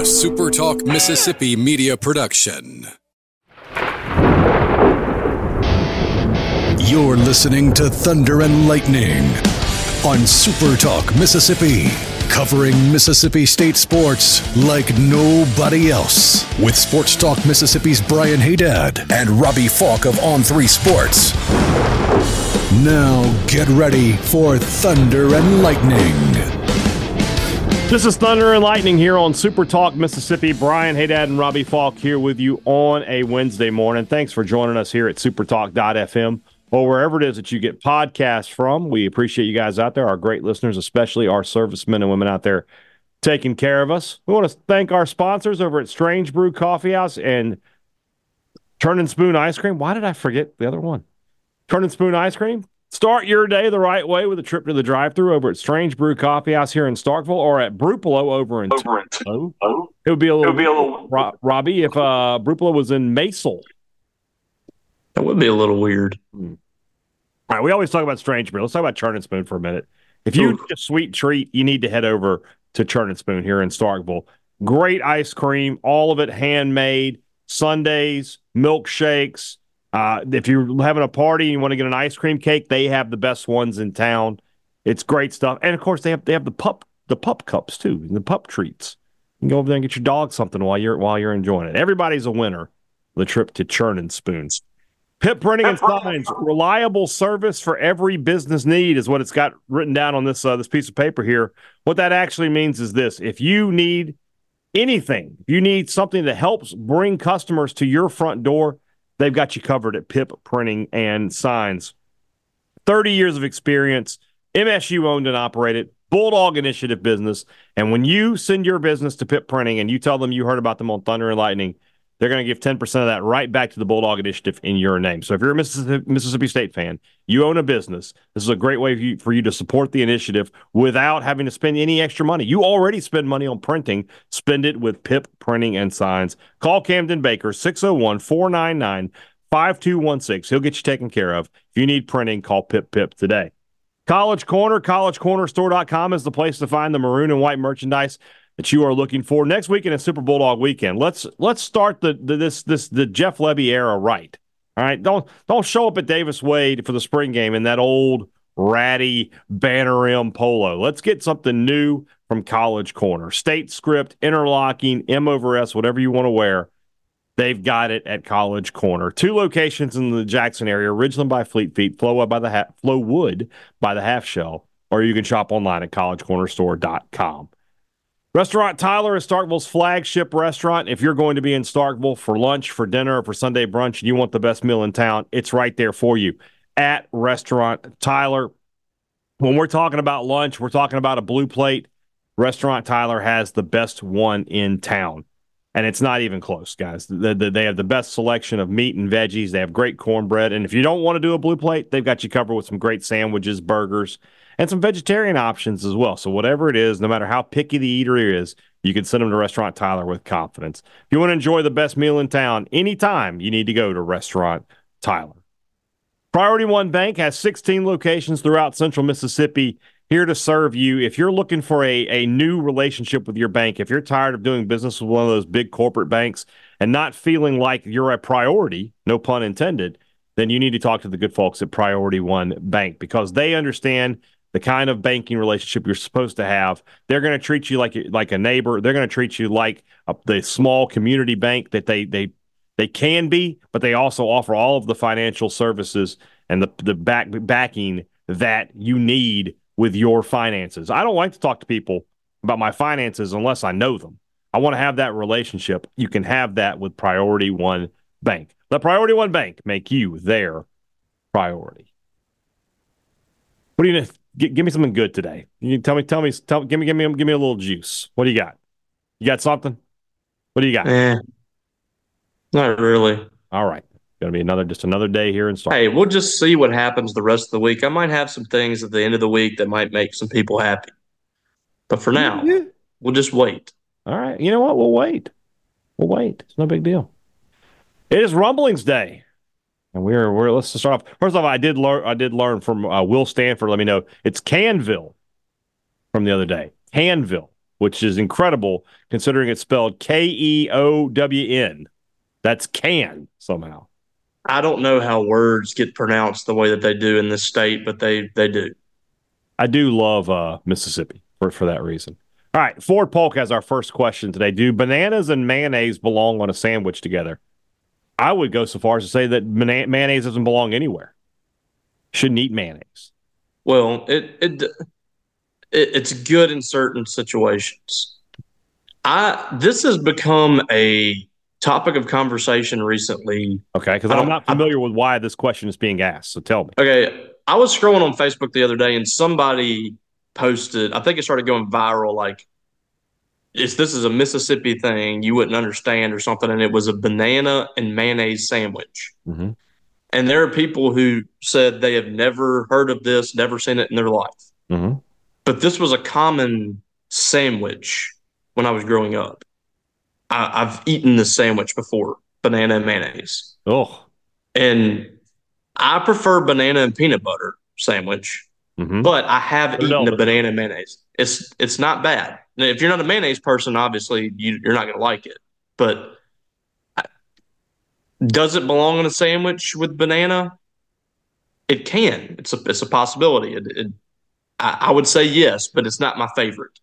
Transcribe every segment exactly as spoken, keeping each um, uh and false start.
A Super Talk Mississippi media production. You're listening to Thunder and Lightning on Super Talk Mississippi, covering Mississippi State sports like nobody else. With Sports Talk Mississippi's Brian Haydad and Robbie Falk of On three Sports. Now get ready for Thunder and Lightning. This is Thunder and Lightning here on Super Talk Mississippi. Brian Haydad and Robbie Falk here with you on a Wednesday morning. Thanks for joining us here at supertalk dot f m or wherever it is that you get podcasts from. We appreciate you guys out there, our great listeners, especially our servicemen and women out there taking care of us. We want to thank our sponsors over at Strange Brew Coffee House and Turn and Spoon Ice Cream. Why did I forget the other one? Turn and Spoon Ice Cream. Start your day the right way with a trip to the drive-thru over at Strange Brew Coffee House here in Starkville or at Brupolo over in over in Tupelo. It would be a little, it would be a little Ro- Robbie, if uh, Brupolo was in Maysel. That would be a little weird. Hmm. All right, we always talk about Strange Brew. Let's talk about Churn and Spoon for a minute. If you Ooh. need a sweet treat, you need to head over to Churn and Spoon here in Starkville. Great ice cream, all of it handmade, sundaes, milkshakes. Uh, if you're having a party and you want to get an ice cream cake, they have the best ones in town. It's great stuff. And, of course, they have they have the pup the pup cups, too, the pup treats. You can go over there and get your dog something while you're while you're enjoying it. Everybody's a winner. The trip to Churn and Spoons. Pip Printing and Signs, reliable service for every business need is what it's got written down on this uh, this piece of paper here. What that actually means is this. If you need anything, if you need something that helps bring customers to your front door, they've got you covered at Pip Printing and Signs. thirty years of experience, M S U owned and operated, Bulldog Initiative business. And when you send your business to Pip Printing and you tell them you heard about them on Thunder and Lightning, they're going to give ten percent of that right back to the Bulldog Initiative in your name. So if you're a Mississippi, Mississippi State fan, you own a business, this is a great way for you, for you to support the initiative without having to spend any extra money. You already spend money on printing. Spend it with Pip Printing and Signs. Call Camden Baker, six oh one, four nine nine, five two one six. He'll get you taken care of. If you need printing, call Pip Pip today. College Corner, college corner store dot com is the place to find the maroon and white merchandise that you are looking for. Next weekend is Super Bulldog weekend. Let's let's start the, the this this the Jeff Lebby era right. All right, don't don't show up at Davis Wade for the spring game in that old ratty banner M polo. Let's get something new from College Corner. State script, interlocking, M over S, whatever you want to wear. They've got it at College Corner. Two locations in the Jackson area: Ridgeland by Fleet Feet, Flowwood by the ha- Flowwood by the Half Shell, or you can shop online at college corner store dot com. Restaurant Tyler is Starkville's flagship restaurant. If you're going to be in Starkville for lunch, for dinner, or for Sunday brunch, and you want the best meal in town, it's right there for you at Restaurant Tyler. When we're talking about lunch, we're talking about a blue plate. Restaurant Tyler has the best one in town. And it's not even close, guys. They, they have the best selection of meat and veggies. They have great cornbread. And if you don't want to do a blue plate, they've got you covered with some great sandwiches, burgers, and some vegetarian options as well. So whatever it is, no matter how picky the eater is, you can send them to Restaurant Tyler with confidence. If you want to enjoy the best meal in town anytime, you need to go to Restaurant Tyler. Priority One Bank has sixteen locations throughout central Mississippi, here to serve you. If you're looking for a, a new relationship with your bank, if you're tired of doing business with one of those big corporate banks and not feeling like you're a priority, no pun intended, then you need to talk to the good folks at Priority One Bank, because they understand the kind of banking relationship you're supposed to have. They're going to treat you like like a neighbor. They're going to treat you like a, the small community bank that they they they can be, but they also offer all of the financial services and the the back backing that you need with your finances. I don't like to talk to people about my finances unless I know them. I want to have that relationship. You can have that with Priority One Bank. Let Priority One Bank make you their priority. What do you give, give me something good today? You tell me, tell me, tell give me, give me, give me a little juice. What do you got? You got something? What do you got? Eh, not really. All right. Going to be another, just another day here in Starkville. Hey, we'll just see what happens the rest of the week. I might have some things at the end of the week that might make some people happy. But for now, Yeah. we'll just wait. All right. You know what? We'll wait. We'll wait. It's no big deal. It is Rumblings Day. And we're, we're, let's start off. First off, I did learn, I did learn from uh, Will Stanford. Let me know. It's Canville from the other day. Canville. which is incredible considering it's spelled K E O W N. That's can somehow. I don't know how words get pronounced the way that they do in this state, but they they do. I do love uh, Mississippi for, for that reason. All right, Ford Polk has our first question today. Do bananas and mayonnaise belong on a sandwich together? I would go so far as to say that mayonnaise doesn't belong anywhere. Shouldn't eat mayonnaise. Well, it it, it it's good in certain situations. I this has become a topic of conversation recently. Okay, because I'm not familiar I, with why this question is being asked, so tell me. Okay, I was scrolling on Facebook the other day, and somebody posted, I think it started going viral, like, it's, this is a Mississippi thing you wouldn't understand or something, and it was a banana and mayonnaise sandwich. Mm-hmm. And there are people who said they have never heard of this, never seen it in their life. Mm-hmm. But this was a common sandwich when I was growing up. I, I've eaten this sandwich before, banana and mayonnaise. Oh. And I prefer banana and peanut butter sandwich, mm-hmm. but I have Good eaten elbow. a banana and mayonnaise. It's it's not bad. Now, if you're not a mayonnaise person, obviously you, you're not going to like it. But I, does it belong in a sandwich with banana? It can. It's a it's a possibility. It, it, I, I would say yes, but it's not my favorite.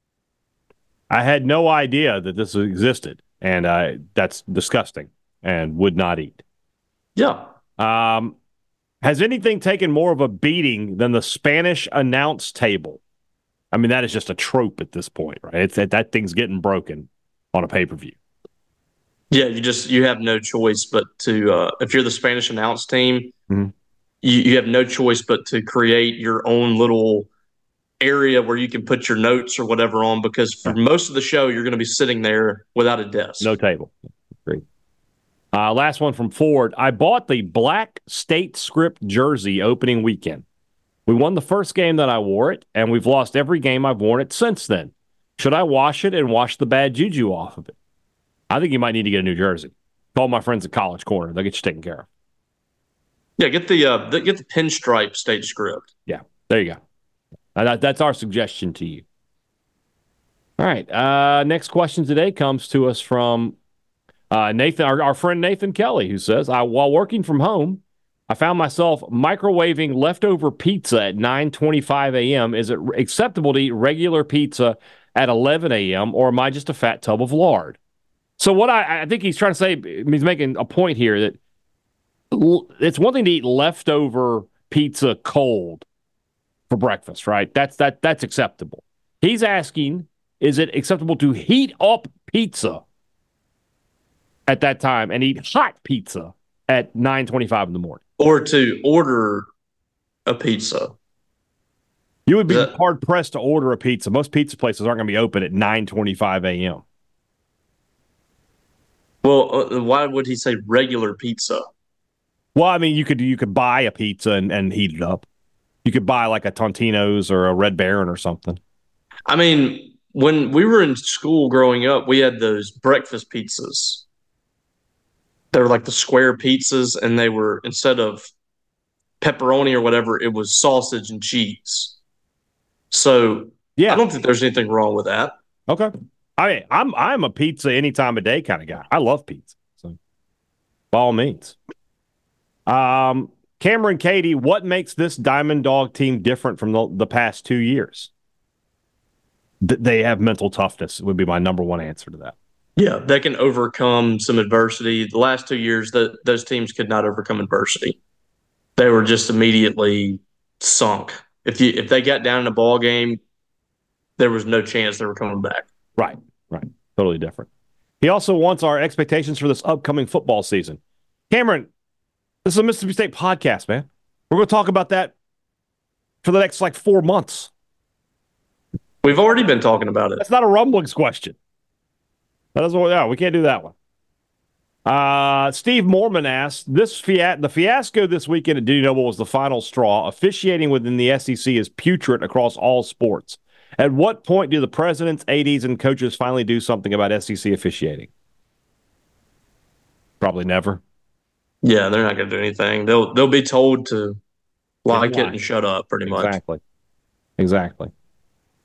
I had no idea that this existed, and uh, that's disgusting and would not eat. Yeah. Um, has anything taken more of a beating than the Spanish announce table? I mean, that is just a trope at this point, right? It's that, that thing's getting broken on a pay-per-view. Yeah, you just you have no choice but to uh, if you're the Spanish announce team, mm-hmm. you, you have no choice but to create your own little area where you can put your notes or whatever on, because for most of the show you're going to be sitting there without a desk. No table. Great. Uh, last one from Ford. I bought the black state script jersey opening weekend. We won the first game that I wore it, and we've lost every game I've worn it since then. Should I wash it and wash the bad juju off of it? I think you might need to get a new jersey. Call my friends at College Corner. They'll get you taken care of. Yeah, get the, uh, the get the pinstripe state script. Yeah, there you go. Uh, that, that's our suggestion to you. All right. Uh, next question today comes to us from uh, Nathan, our, our friend Nathan Kelly, who says, I, while working from home, I found myself microwaving leftover pizza at nine twenty-five a.m. Is it acceptable to eat regular pizza at eleven a.m., or am I just a fat tub of lard? So what I, I think he's trying to say, he's making a point here that it's one thing to eat leftover pizza cold for breakfast, right? That's that that's acceptable. He's asking, is it acceptable to heat up pizza at that time and eat hot pizza at nine twenty-five in the morning? Or to order a pizza. You would be that, hard pressed to order a pizza. Most pizza places aren't going to be open at nine twenty-five a.m. Well, uh, why would he say regular pizza? Well, I mean, you could you could buy a pizza and, and heat it up. You could buy like a Tontino's or a Red Baron or something. I mean, when we were in school growing up, we had those breakfast pizzas. They were like the square pizzas, and they were, instead of pepperoni or whatever, it was sausage and cheese. So yeah, I don't think there's anything wrong with that. Okay. I mean, I'm I'm a pizza any time of day kind of guy. I love pizza. So by all means. Um, Cameron Katie, what makes this Diamond Dog team different from the, the past two years? Th- they have mental toughness would be my number one answer to that. Yeah, they can overcome some adversity. The last two years, the, those teams could not overcome adversity. They were just immediately sunk. If you if they got down in a ball game, there was no chance they were coming back. Right, right. Totally different. He also wants our expectations for this upcoming football season. Cameron, this is a Mississippi State podcast, man. We're going to talk about that for the next, like, four months. We've already been talking about it. That's not a rumblings question. That is what, yeah, we can't do that one. Uh, Steve Mormon asked, this fia- the fiasco this weekend at Dudy Noble was the final straw. Officiating within the S E C is putrid across all sports. At what point do the presidents, A Ds, and coaches finally do something about S E C officiating? Probably never. Yeah, they're not going to do anything. They'll they'll be told to like it and shut up, pretty much. Exactly. Exactly.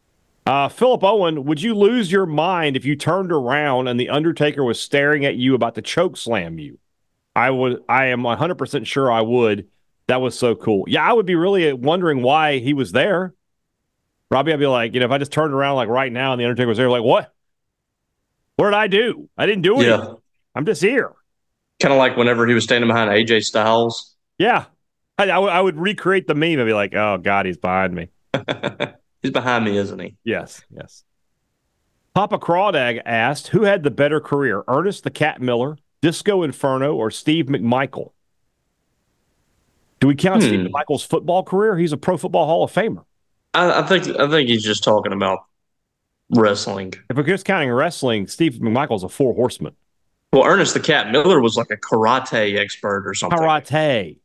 Uh, Philip Owen, would you lose your mind if you turned around and the Undertaker was staring at you about to choke slam you? I would. I am one hundred percent sure I would. That was so cool. Yeah, I would be really wondering why he was there. Robbie, I'd be like, you know, if I just turned around like right now and the Undertaker was there, like, what? What did I do? I didn't do anything. Yeah. I'm just here. Kind of like whenever he was standing behind A J Styles. Yeah. I, I, w- I would recreate the meme and be like, oh, God, he's behind me. He's behind me, isn't he? Yes, yes. Papa Crawdad asked, who had the better career, Ernest the Cat Miller, Disco Inferno, or Steve McMichael? Do we count hmm. Steve McMichael's football career? He's a Pro Football Hall of Famer. I, I think I think he's just talking about wrestling. If we're just counting wrestling, Steve McMichael's a four horseman. Well, Ernest the Cat Miller was like a karate expert or something. Karate.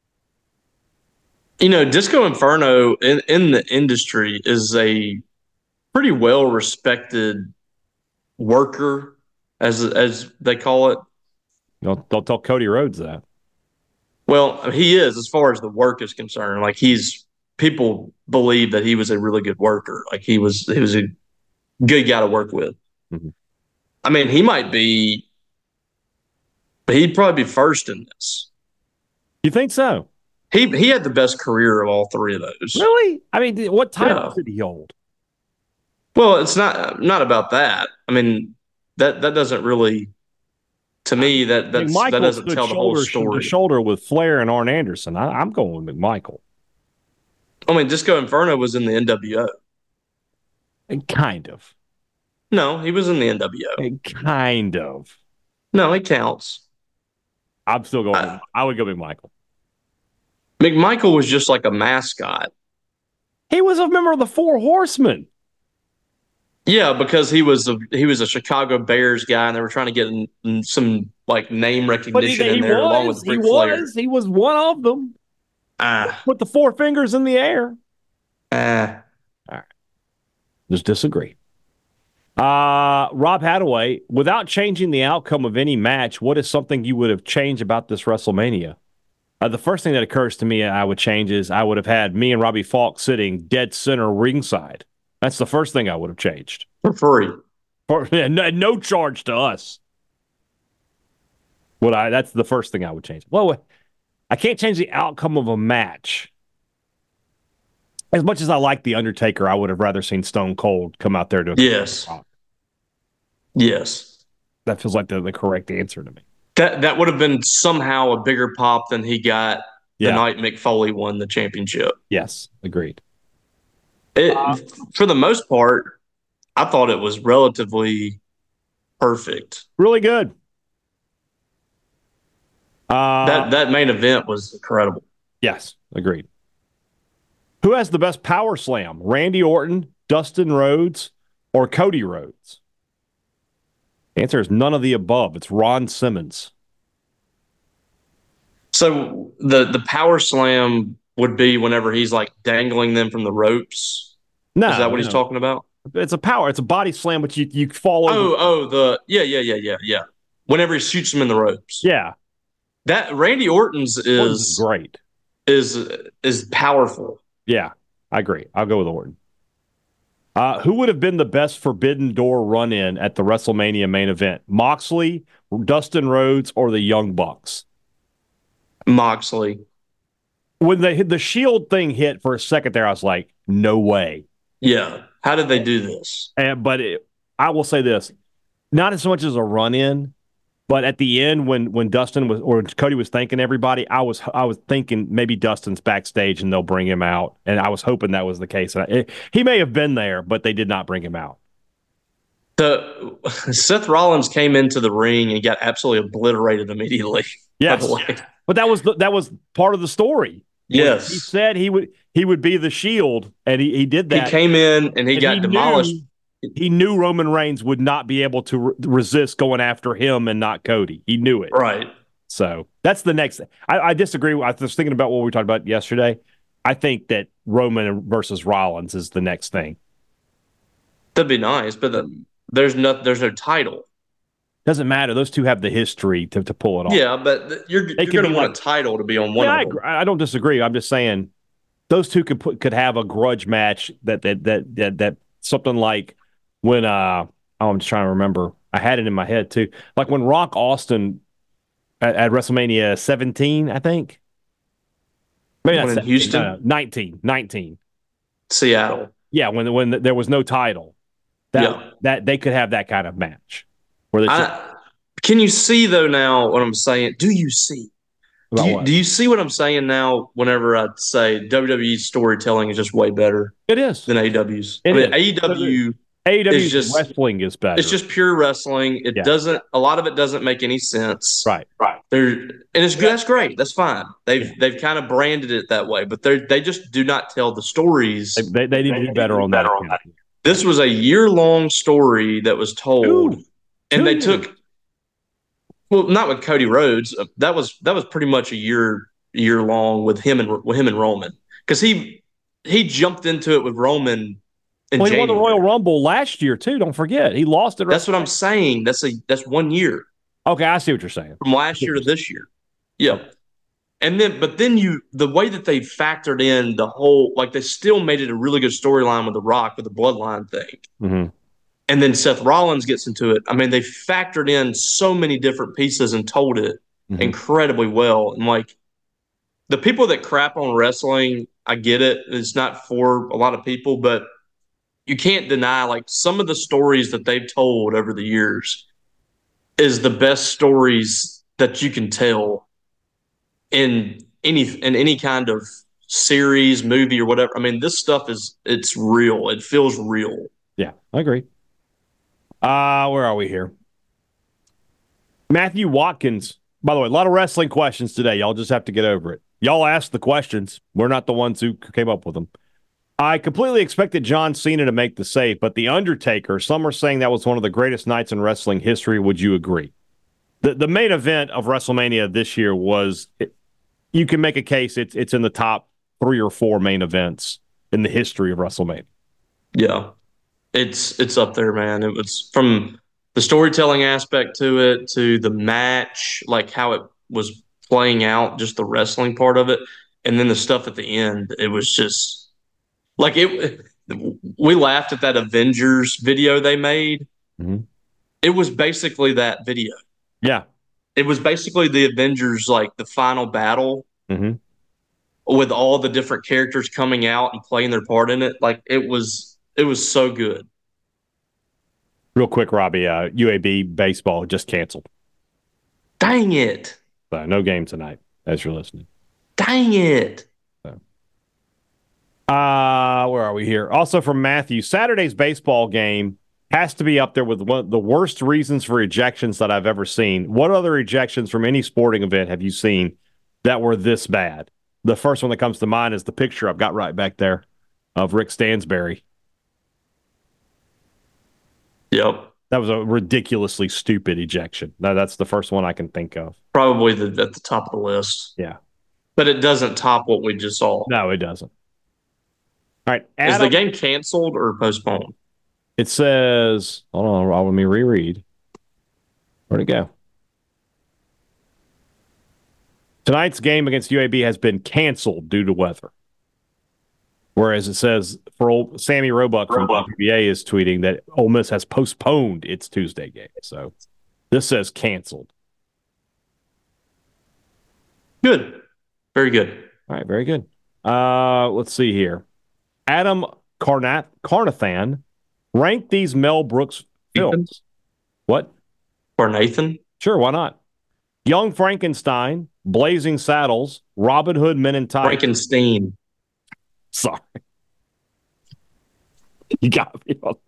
You know, Disco Inferno in, in the industry is a pretty well respected worker, as as they call it. Don't, don't tell Cody Rhodes that. Well, he is, as far as the work is concerned. Like he's people believe that he was a really good worker. Like he was he was a good guy to work with. Mm-hmm. I mean, he might be, but he'd probably be first in this. You think so? He he had the best career of all three of those. Really? I mean, what title did he hold? Well, it's not not about that. I mean, that that doesn't really, to me, that that's, that doesn't tell the whole story. To shoulder with Flair and Arn Anderson. I, I'm going with McMichael. I mean, Disco Inferno was in the N W O. Kind of. No, he was in the N W O. Kind of. No, it counts. I'm still going. I, I would go McMichael. McMichael was just like a mascot. He was a member of the Four Horsemen. Yeah, because he was a he was a Chicago Bears guy, and they were trying to get in, in some like name recognition he, he in there was, along with Ric he Flair. Was, he was one of them. Ah, with the four fingers in the air. Ah, all right. Just disagree. Uh, Rob Hadaway, without changing the outcome of any match, what is something you would have changed about this WrestleMania? Uh, the first thing that occurs to me I would change is I would have had me and Robbie Falk sitting dead center ringside. That's the first thing I would have changed. For free. For, no, no charge to us. Would I? That's the first thing I would change. Well, I can't change the outcome of a match. As much as I like The Undertaker, I would have rather seen Stone Cold come out there to Yes. Yes. That feels like the, the correct answer to me. That that would have been somehow a bigger pop than he got yeah. the night Mick Foley won the championship. Yes, agreed. It, uh, for the most part, I thought it was relatively perfect. Really good. Uh, that that main event was incredible. Yes, agreed. Who has the best power slam? Randy Orton, Dustin Rhodes, or Cody Rhodes? The answer is none of the above. It's Ron Simmons. So the the power slam would be whenever he's like dangling them from the ropes. No, is that what no. he's talking about? It's a power. It's a body slam, but you you fall over. Oh, oh, the yeah, yeah, yeah, yeah, yeah. Whenever he shoots them in the ropes. Yeah, that Randy Orton's is, Orton's is great. Is is powerful. Yeah, I agree. I'll go with Orton. Uh, who would have been the best Forbidden Door run-in at the WrestleMania main event? Moxley, Dustin Rhodes, or the Young Bucks? Moxley. When the the Shield thing hit for a second there, I was like, no way. Yeah. How did they do this? And, but it, I will say this, not as much as a run-in, but at the end when when Dustin was or Cody was thanking everybody, I was I was thinking maybe Dustin's backstage and they'll bring him out, and I was hoping that was the case. And I, it, he may have been there, but they did not bring him out. The Seth Rollins came into the ring and got absolutely obliterated immediately. Yes, but that was the, that was part of the story. Yes, he said he would he would be the Shield, and he, he did that. He came in and he and got he demolished. Knew, he knew Roman Reigns would not be able to re- resist going after him and not Cody. He knew it. Right. So that's the next thing. I, I disagree. I was thinking about what we talked about yesterday. I think that Roman versus Rollins is the next thing. That'd be nice, but the, there's no there's no title. Doesn't matter. Those two have the history to, to pull it off. Yeah, but you're, you're going to want like, a title to be on one yeah, of them. I, I don't disagree. I'm just saying those two could put, could have a grudge match that that that that, that something like when uh oh, I'm just trying to remember. I had it in my head too. Like when Rock Austin at, at WrestleMania seventeen, I think. Maybe not When in seventeen, Houston? no, no, nineteen, nineteen. Seattle. Yeah, when when there was no title. That Yeah. that they could have that kind of match. Where they I, can you see though now what I'm saying? Do you see? Do about you, what? do you see what I'm saying now whenever I say W W E's storytelling is just way better It is. than A E W's? It I mean, is. A E W A E W It's just- wrestling is better. it's just pure wrestling. It Yeah. doesn't a lot of it doesn't make any sense. right. Right. They're and it's good. That's great. That's fine. They've they've kind of branded it that way, but they they just do not tell the stories. They, they, they need to do better on that. account. This was a year long story that was told, Two. and Two they years. took well, not with Cody Rhodes. uh, That was that was pretty much a year year long with him and with him and Roman because he he jumped into it with Roman. In Well, he won January. the Royal Rumble last year too. Don't forget, he lost it. That's what I'm saying. That's a that's one year. Okay, I see what you're saying. From last year to this year. Yeah. And then, but then you, the way that they factored in the whole, like they still made it a really good storyline with The Rock, with the bloodline thing. Mm-hmm. And then Seth Rollins gets into it. I mean, they factored in so many different pieces and told it Mhm. incredibly well. And like the people that crap on wrestling, I get it. It's not for a lot of people, but you can't deny like some of the stories that they've told over the years is the best stories that you can tell in any in any kind of series, movie, or whatever. I mean, this stuff is it's real. It feels real. Yeah, I agree. Uh, where are we here? Matthew Watkins. By the way, a lot of wrestling questions today. Y'all just have to get over it. Y'all asked the questions. We're not the ones who came up with them. I completely expected John Cena to make the save, but The Undertaker, some are saying that was one of the greatest nights in wrestling history. Would you agree? The the main event of WrestleMania this year was, it, you can make a case it's it's in the top three or four main events in the history of WrestleMania. Yeah, it's it's up there, man. It was from the storytelling aspect to it to the match, like how it was playing out, just the wrestling part of it, and then the stuff at the end. It was just like it. We laughed at that Avengers video they made. Mhm. It was basically that video. Yeah. It was basically the Avengers, like the final battle Mm-hmm. with all the different characters coming out and playing their part in it. Like it was, it was so good. Real quick, Robbie, uh, U A B baseball just canceled. Dang it. So no game tonight, as you're listening. Dang it. Uh, where are we here? Also from Matthew, Saturday's baseball game has to be up there with one of the worst reasons for ejections that I've ever seen. What other ejections from any sporting event have you seen that were this bad? The first one that comes to mind is the picture I've got right back there of Rick Stansberry. Yep. That was a ridiculously stupid ejection. Now, that's the first one I can think of. Probably the, at the top of the list. Yeah. But it doesn't top what we just saw. No, it doesn't. All right. Is Adam, the game canceled or postponed? it says, hold on, let me reread. Where'd it go? Tonight's game against U A B has been canceled due to weather. Whereas it says for old Sammy Roebuck from Roebuck. W B A is tweeting that Ole Miss has postponed its Tuesday game. So this says canceled. Good. Very good. All right, very good. Uh, let's see here. Adam Carnath Carnathan ranked these Mel Brooks films. What? Or Nathan? Sure, why not? Young Frankenstein, Blazing Saddles, Robin Hood Men in Tights. Frankenstein. Sorry. You got me on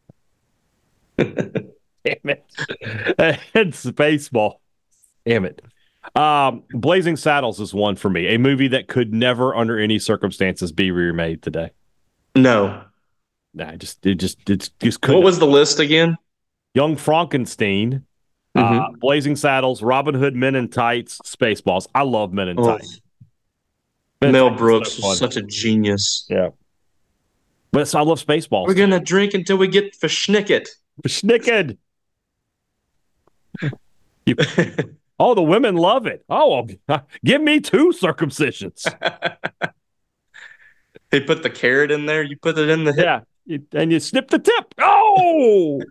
that. Damn it. It's baseball. Damn it. Um, Blazing Saddles is one for me. A movie that could never, under any circumstances, be remade today. No. Nah, just it just it's just couldn't. What was the list again? Young Frankenstein, uh, Mhm. Blazing Saddles, Robin Hood Men in Tights, Spaceballs. I love Men in Oh. Tights. Men in Mel Tights is Brooks so fun. is such a genius. Yeah. But so I love Spaceballs. We're gonna drink until we get verschnicket. Snicked. You, oh, the women love it. Oh, well, give me two circumcisions. They put the carrot in there. You put it in the hip. Yeah. you, and you snip the tip. Oh,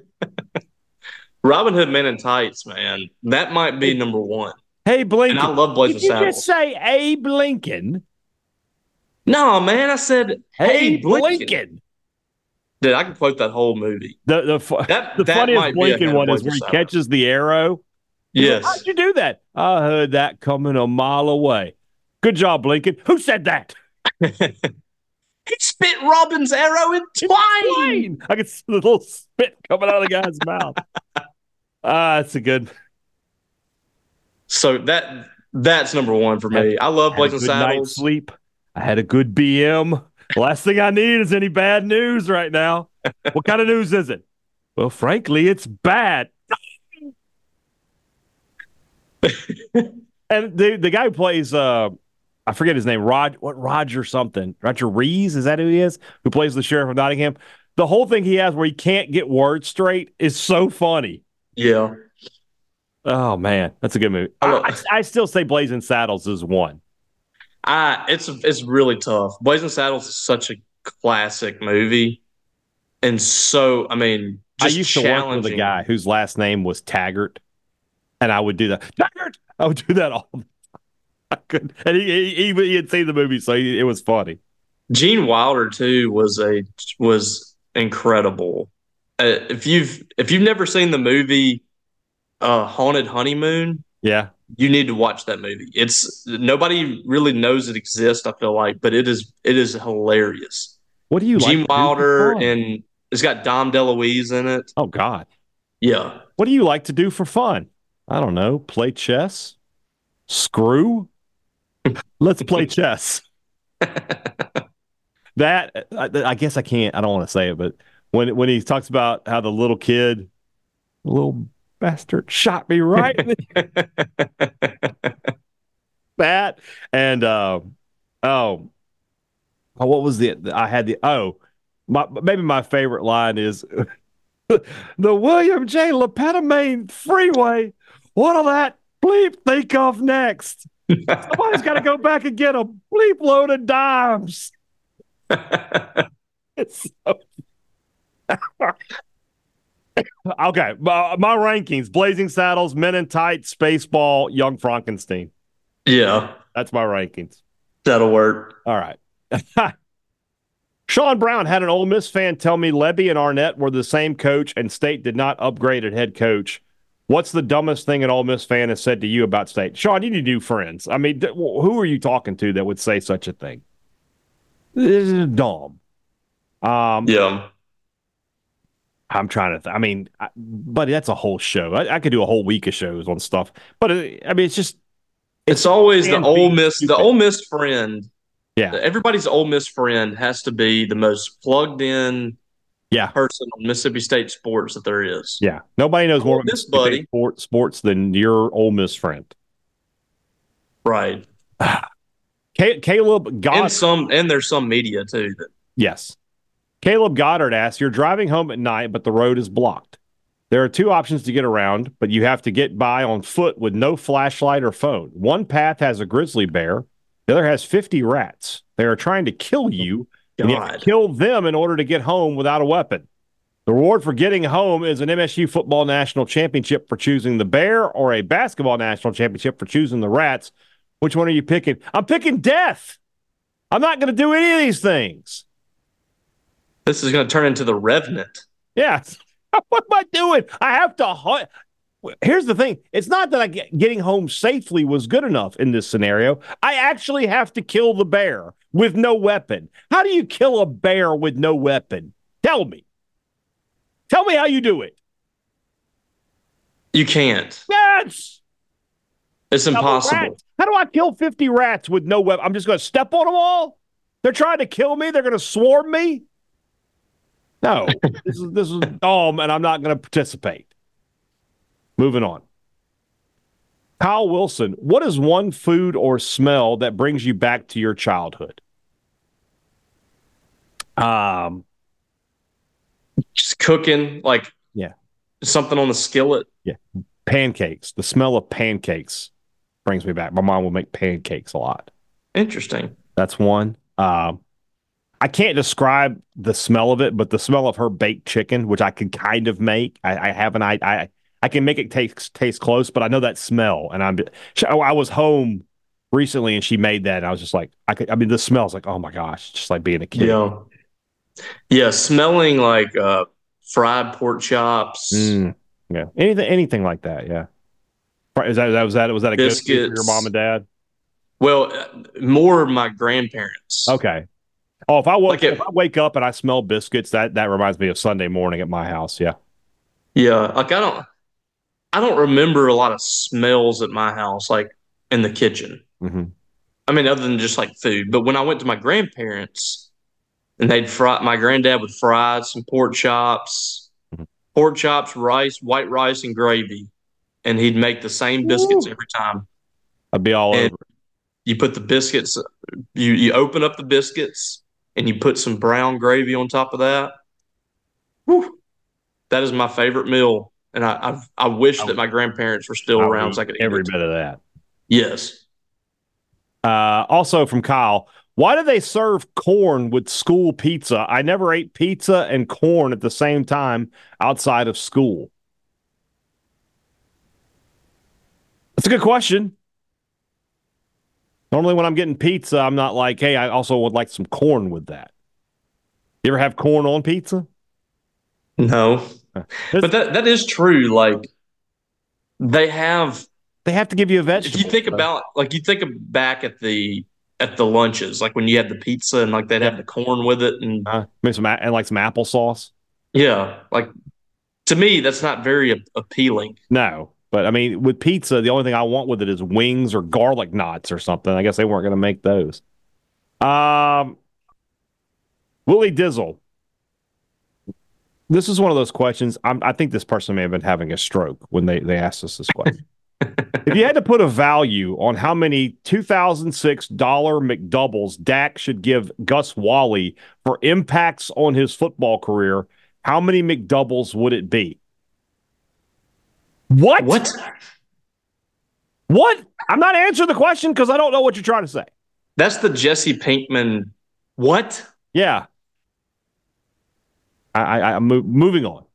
Robin Hood Men in Tights, man. That might be number one. hey, Blinken. And I love Blazing Did you Saddles. just say Abe Lincoln? No, man. I said, hey, Abe Blinken. Lincoln. Dude, I can quote that whole movie. The the, fu- That, the that funniest might be ahead Blinken of one is Blazing where he Saddles. catches the arrow. He's like, Yes. how'd you do that? I heard that coming a mile away. Good job, Blinken. Who said that? He spit Robin's arrow in twain. I could see the little spit coming out of the guy's mouth. Ah, that's a good. So that that's number one for me. I love I had a Blazing good night's Saddles. sleep. I had a good B M. The last thing I need is any bad news right now. What kind of news is it? Well, frankly, it's bad. And the the guy who plays, uh, I forget his name, Rod, what Roger something, Roger Rees, is that who he is? Who plays the sheriff of Nottingham? The whole thing he has where he can't get words straight is so funny. Yeah. Oh man, that's a good movie. I, I, I still say Blazing Saddles is one. I it's it's really tough. Blazing Saddles is such a classic movie, and so I mean, I just used to work with a challenging. guy whose last name was Taggart, and I would do that. Taggart, I would do that all the time. I couldn't, and he, he he had seen the movie, so he, it was funny. Gene Wilder too was a was incredible. Uh, if you've if you've never seen the movie uh, Haunted Honeymoon, Yeah, you need to watch that movie. It's nobody really knows it exists. I feel like, but it is it is hilarious. what do you like? Gene to do for Wilder fun? and it's got Dom DeLuise in it. Oh God, Yeah. what do you like to do for fun? I don't know. Play chess, screw. Let's play chess. That I, I guess I can't. I don't want to say it, but when when he talks about how the little kid, little bastard, shot me right in the that and uh, oh, oh, what was the I had the oh my maybe my favorite line is the William J. Lepetamine Freeway. What'll that bleep think of next? Somebody's got to go back and get a bleep load of dimes. It's so... Okay, my, my rankings: Blazing Saddles, Men in Tights, Spaceball, Young Frankenstein. Yeah, That's my rankings. that'll work. All right. Sean Brown had an Ole Miss fan tell me Lebby and Arnett were the same coach and State did not upgrade at head coach. What's the dumbest thing an Ole Miss fan has said to you about State? Sean, you need new friends. I mean, th- who are you talking to that would say such a thing? This is dumb. Um, Yeah. I'm trying to. Th- I mean, I, buddy, that's a whole show. I, I could do a whole week of shows on stuff. But it, I mean, it's just It's always the can Ole be Miss, the stupid. Ole Miss friend. yeah, Everybody's Ole Miss friend has to be the most plugged in yeah, person on Mississippi State sports that there is. yeah. Nobody knows more Ole about Miss Mississippi State buddy. sport, sports than your Ole Miss friend. Right. Ca- Caleb Goddard. And some and there's some media too that Yes. Caleb Goddard asks, you're driving home at night, but the road is blocked. There are two options to get around, but you have to get by on foot with no flashlight or phone. One path has a grizzly bear. The other has fifty rats. They are trying to kill you, and you have to God. kill them in order to get home without a weapon. The reward for getting home is an M S U football national championship for choosing the bear or a basketball national championship for choosing the rats. Which one are you picking? I'm picking death. I'm not going to do any of these things. This is going to turn into the Revenant. Yeah. What am I doing? I have to. Hunt. Here's the thing. It's not that I get, getting home safely was good enough in this scenario. I actually have to kill the bear with no weapon. How do you kill a bear with no weapon? Tell me. Tell me how you do it. You can't. That's It's impossible. How do I kill fifty rats with no weapon? I'm just going to step on them all? They're trying to kill me? They're going to swarm me? No. this is this is dumb, and I'm not going to participate. Moving on. Kyle Wilson, what is one food or smell that brings you back to your childhood? Um, Just cooking like Yeah. something on the skillet. yeah, pancakes. The smell of pancakes brings me back. My mom will make pancakes a lot. Interesting. That's one. Um, I can't describe the smell of it, but the smell of her baked chicken, which I can kind of make. I, I have an I, I I can make it taste taste close, but I know that smell. And I'm I was home recently and she made that, and I was just like, I could. I mean, the smell's like, oh my gosh, just like being a kid. Yeah, yeah, smelling like uh, fried pork chops. Mm, yeah, anything anything like that. Yeah. Is that, that was that was that a good for your mom and dad? Well, more my grandparents. Okay. Oh, if I, woke, like it, if I wake up and I smell biscuits, that that reminds me of Sunday morning at my house. Yeah. Yeah, like I don't, I don't remember a lot of smells at my house, like in the kitchen. Mm-hmm. I mean, other than just like food. But when I went to my grandparents, and they'd fry, my granddad would fry some pork chops, mm-hmm. pork chops, rice, white rice, and gravy. And he'd make the same biscuits Ooh. every time. I'd be all and over. You put the biscuits, you you open up the biscuits, and you put some brown gravy on top of that. Whew. That is my favorite meal, and I I've, I wish I, that my grandparents were still I around so I could eat every it. bit of that. Yes. Uh, also from Kyle, why do they serve corn with school pizza? I never ate pizza and corn at the same time outside of school. That's a good question. Normally when I'm getting pizza, I'm not like, hey, I also would like some corn with that. You ever have corn on pizza? No. But that, that is true. Like, they have... They have to give you a vegetable. If you think about, like, you think back at the at the lunches, like when you had the pizza and, like, they'd yeah. have the corn with it. And, uh, maybe some, and, like, some applesauce. Yeah. Like, to me, that's not very appealing. No. But, I mean, with pizza, the only thing I want with it is wings or garlic knots or something. I guess they weren't going to make those. Um, Willie Dizzle. This is one of those questions. I'm, I think this person may have been having a stroke when they, they asked us this question. If you had to put a value on how many two thousand six dollar McDoubles Dak should give Gus Wally for impacts on his football career, how many McDoubles would it be? What? What? What? I'm not answering the question because I don't know what you're trying to say. That's the Jesse Pinkman. What? Yeah. I, I, I'm mo- moving on.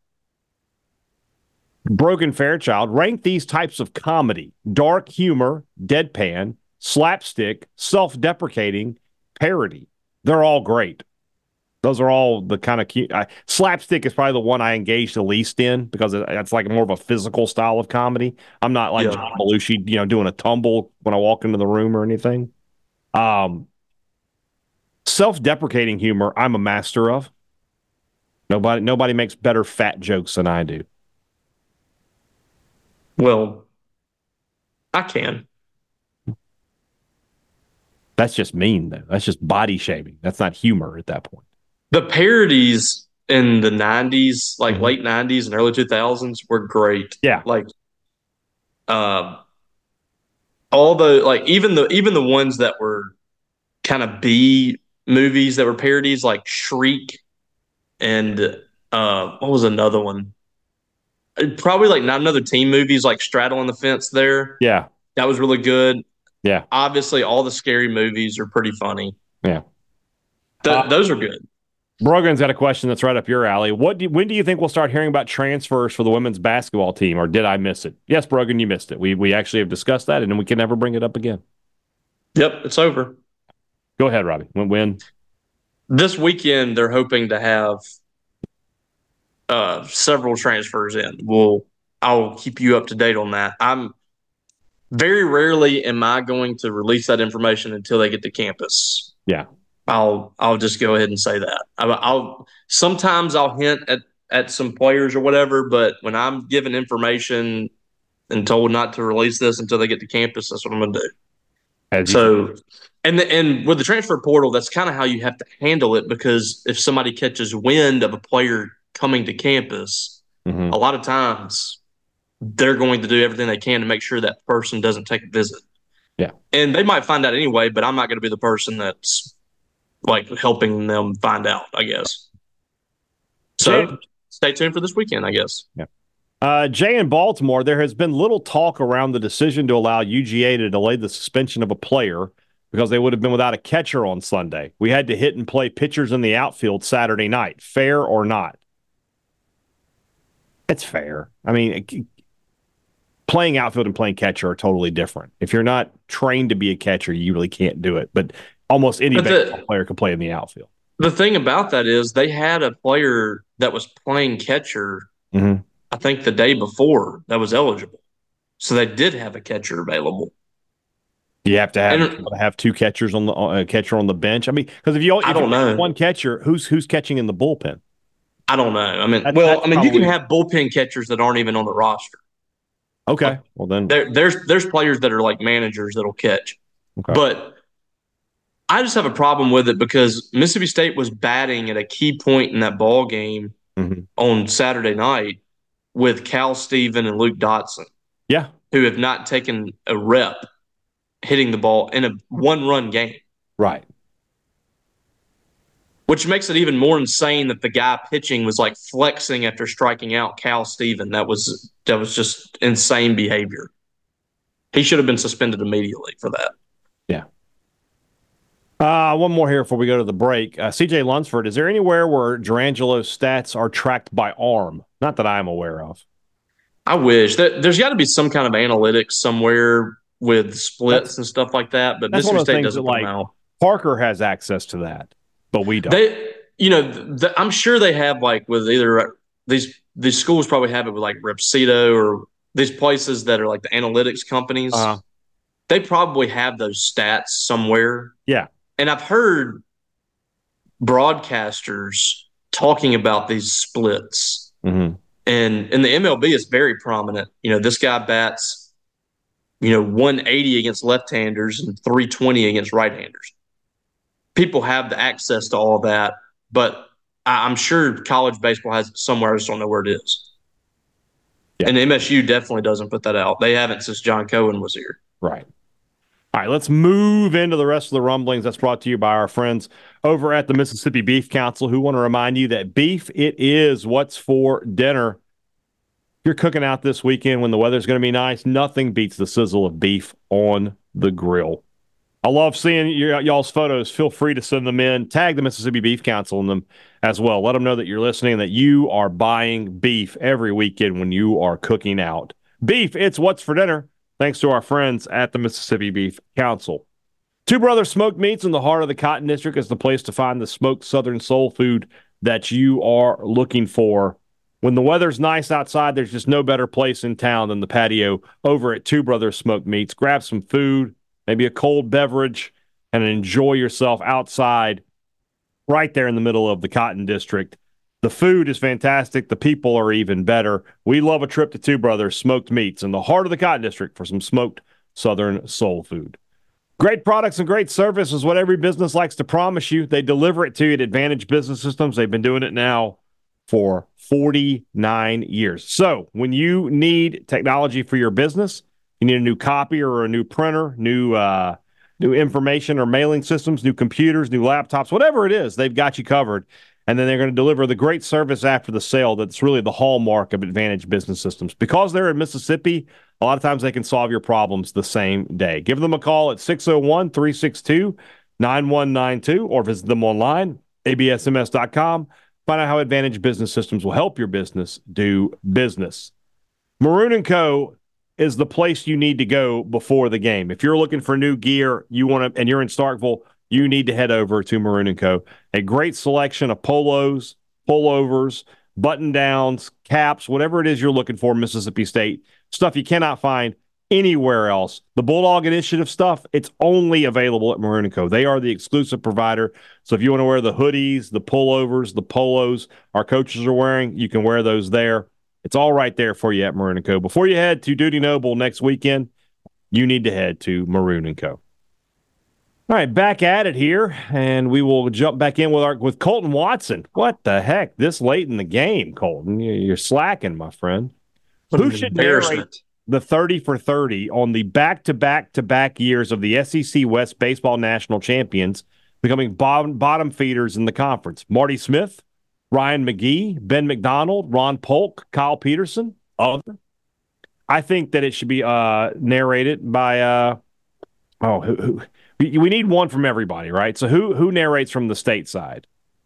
Brogan Fairchild, rank these types of comedy: dark humor, deadpan, slapstick, self-deprecating, parody. They're all great. Those are all the kind of cute. Uh, slapstick is probably the one I engage the least in because it, it's like more of a physical style of comedy. I'm not like yeah. John Belushi, you know, doing a tumble when I walk into the room or anything. Um, self-deprecating humor, I'm a master of. Nobody, nobody makes better fat jokes than I do. Well, I can. That's just mean, though. That's just body shaming. That's not humor at that point. The parodies in the nineties, like mm-hmm. late nineties and early two thousands, were great. Yeah. Like, uh, all the, like, even the, even the ones that were kind of B movies that were parodies, like Shriek and, uh, what was another one? Probably like not another teen movies like Straddle on the Fence there. Yeah. That was really good. Yeah. Obviously, all the scary movies are pretty funny. Yeah. Th- uh, those are good. Brogan's got a question that's right up your alley. What do, when do you think we'll start hearing about transfers for the women's basketball team, or did I miss it? Yes, Brogan, you missed it. We we actually have discussed that, and we can never bring it up again. Yep, it's over. Go ahead, Robbie. When? when? This weekend, they're hoping to have Uh, several transfers in. We'll, I'll keep you up to date on that. I'm very rarely am I going to release that information until they get to campus. Yeah, I'll I'll just go ahead and say that. I, I'll sometimes I'll hint at at some players or whatever, but when I'm given information and told not to release this until they get to campus, that's what I'm going to do. As so, and the, and with the transfer portal, that's kind of how you have to handle it, because if somebody catches wind of a player coming to campus, mm-hmm. a lot of times they're going to do everything they can to make sure that person doesn't take a visit. Yeah. And they might find out anyway, but I'm not going to be the person that's like helping them find out, I guess. So Jay, stay tuned for this weekend, I guess. Yeah. Uh, Jay in Baltimore, there has been little talk around the decision to allow U G A to delay the suspension of a player because they would have been without a catcher on Sunday. We had to hit and play pitchers in the outfield Saturday night. Fair or not? It's fair. I mean, playing outfield and playing catcher are totally different. If you're not trained to be a catcher, you really can't do it. But almost any But the- baseball player can play in the outfield. The thing about that is they had a player that was playing catcher, Mhm. I think the day before, that was eligible. So they did have a catcher available. You have to have And- have two catchers on the uh, catcher on the bench. I mean, because if you if I don't you have know. one catcher, who's who's catching in the bullpen? I don't know. I mean, That- well, that's I mean, you can probably- have bullpen catchers that aren't even on the roster. Okay, well then, There, there's there's players that are like managers that'll catch, okay. but I just have a problem with it because Mississippi State was batting at a key point in that ball game Mhm. on Saturday night with Cal Steven and Luke Dotson, yeah, who have not taken a rep hitting the ball in a one-run game, right. which makes it even more insane that the guy pitching was like flexing after striking out Cal Steven. That was that was just insane behavior. He should have been suspended immediately for that. Yeah. Uh, one more here before we go to the break. Uh, C J Lunsford, is there anywhere where Durangelo's stats are tracked by arm? Not that I'm aware of. I wish that there's got to be some kind of analytics somewhere with splits That's- and stuff like that, but that's one Mississippi of the State things doesn't that, put them like, out. Parker has access to that, but we don't. They, you know, the, I'm sure they have like with either these these schools probably have it with like Repsito or these places that are like the analytics companies. Uh-huh. They probably have those stats somewhere. Yeah. And I've heard broadcasters talking about these splits. Mm-hmm. And in the M L B, it's very prominent. You know, this guy bats, you know, one eighty against left-handers and three twenty against right-handers. People have the access to all that, but I- I'm sure college baseball has it somewhere. I just don't know where it is. Yeah. And M S U definitely doesn't put that out. They haven't since John Cohen was here. Right. All right, let's move into the rest of the rumblings. That's brought to you by our friends over at the Mississippi Beef Council, who want to remind you that beef, it is what's for dinner. If you're cooking out this weekend when the weather's going to be nice, nothing beats the sizzle of beef on the grill. I love seeing your, y'all's photos. Feel free to send them in. Tag the Mississippi Beef Council in them as well. Let them know that you're listening and that you are buying beef every weekend when you are cooking out. Beef, it's what's for dinner. Thanks to our friends at the Mississippi Beef Council. Two Brothers Smoked Meats in the heart of the Cotton District is the place to find the smoked Southern soul food that you are looking for. When the weather's nice outside, there's just no better place in town than the patio over at Two Brothers Smoked Meats. Grab some food, maybe a cold beverage, and enjoy yourself outside right there in the middle of the Cotton District. The food is fantastic. The people are even better. We love a trip to Two Brothers Smoked Meats in the heart of the Cotton District for some smoked Southern soul food. Great products and great service is what every business likes to promise you. They deliver it to you at Advantage Business Systems. They've been doing it now for forty-nine years. So when you need technology for your business, you need a new copier or a new printer, new uh, new information or mailing systems, new computers, new laptops, whatever it is, they've got you covered. And then they're going to deliver the great service after the sale that's really the hallmark of Advantage Business Systems. Because they're in Mississippi, a lot of times they can solve your problems the same day. Give them a call at six oh one, three six two, nine one nine two or visit them online, a b s m s dot com. Find out how Advantage Business Systems will help your business do business. Maroon and Co. is the place you need to go before the game. If you're looking for new gear, you want to, and you're in Starkville, you need to head over to Maroon and Co. A great selection of polos, pullovers, button-downs, caps, whatever it is you're looking for, Mississippi State. Stuff you cannot find anywhere else. The Bulldog Initiative stuff, it's only available at Maroon and Co. They are the exclusive provider. So if you want to wear the hoodies, the pullovers, the polos our coaches are wearing, you can wear those there. It's all right there for you at Maroon and Co. Before you head to Dudy Noble next weekend, you need to head to Maroon and Co. All right, back at it here, and we will jump back in with our with Colton Watson. What the heck? This late in the game, Colton. You're slacking, my friend. What Who an should narrate embarrassment. the thirty for thirty on the back-to-back-to-back years of the S E C West Baseball National Champions becoming bottom, bottom feeders in the conference? Marty Smith, Ryan McGee, Ben McDonald, Ron Polk, Kyle Peterson, other. I think that it should be uh, narrated by uh, – oh, who, who We, we need one from everybody, right? So who who narrates from the state side?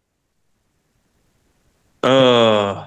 Uh,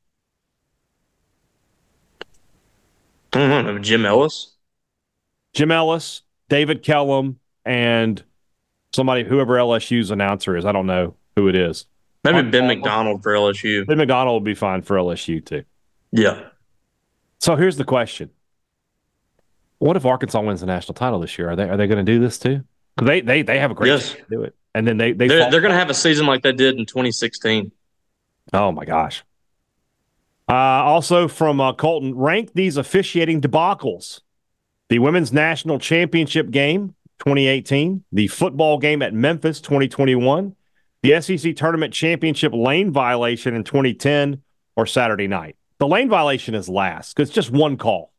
I don't know, Jim Ellis. Jim Ellis, David Kellum, and somebody, whoever L S U's announcer is. I don't know who it is. Maybe Mark Ben Palmer. McDonald for L S U. Ben McDonald would be fine for L S U too. Yeah. So here's the question: what if Arkansas wins the national title this year? Are they are they going to do this too? Because they, they they have a great yes. chance to do it, and then they they they're, they're going to have a season like they did in twenty sixteen. Oh my gosh! Uh, also from uh, Colton, rank these officiating debacles: the women's national championship game twenty eighteen, the football game at Memphis twenty twenty-one, the S E C tournament championship lane violation in twenty ten, or Saturday night. The lane violation is last because it's just one call.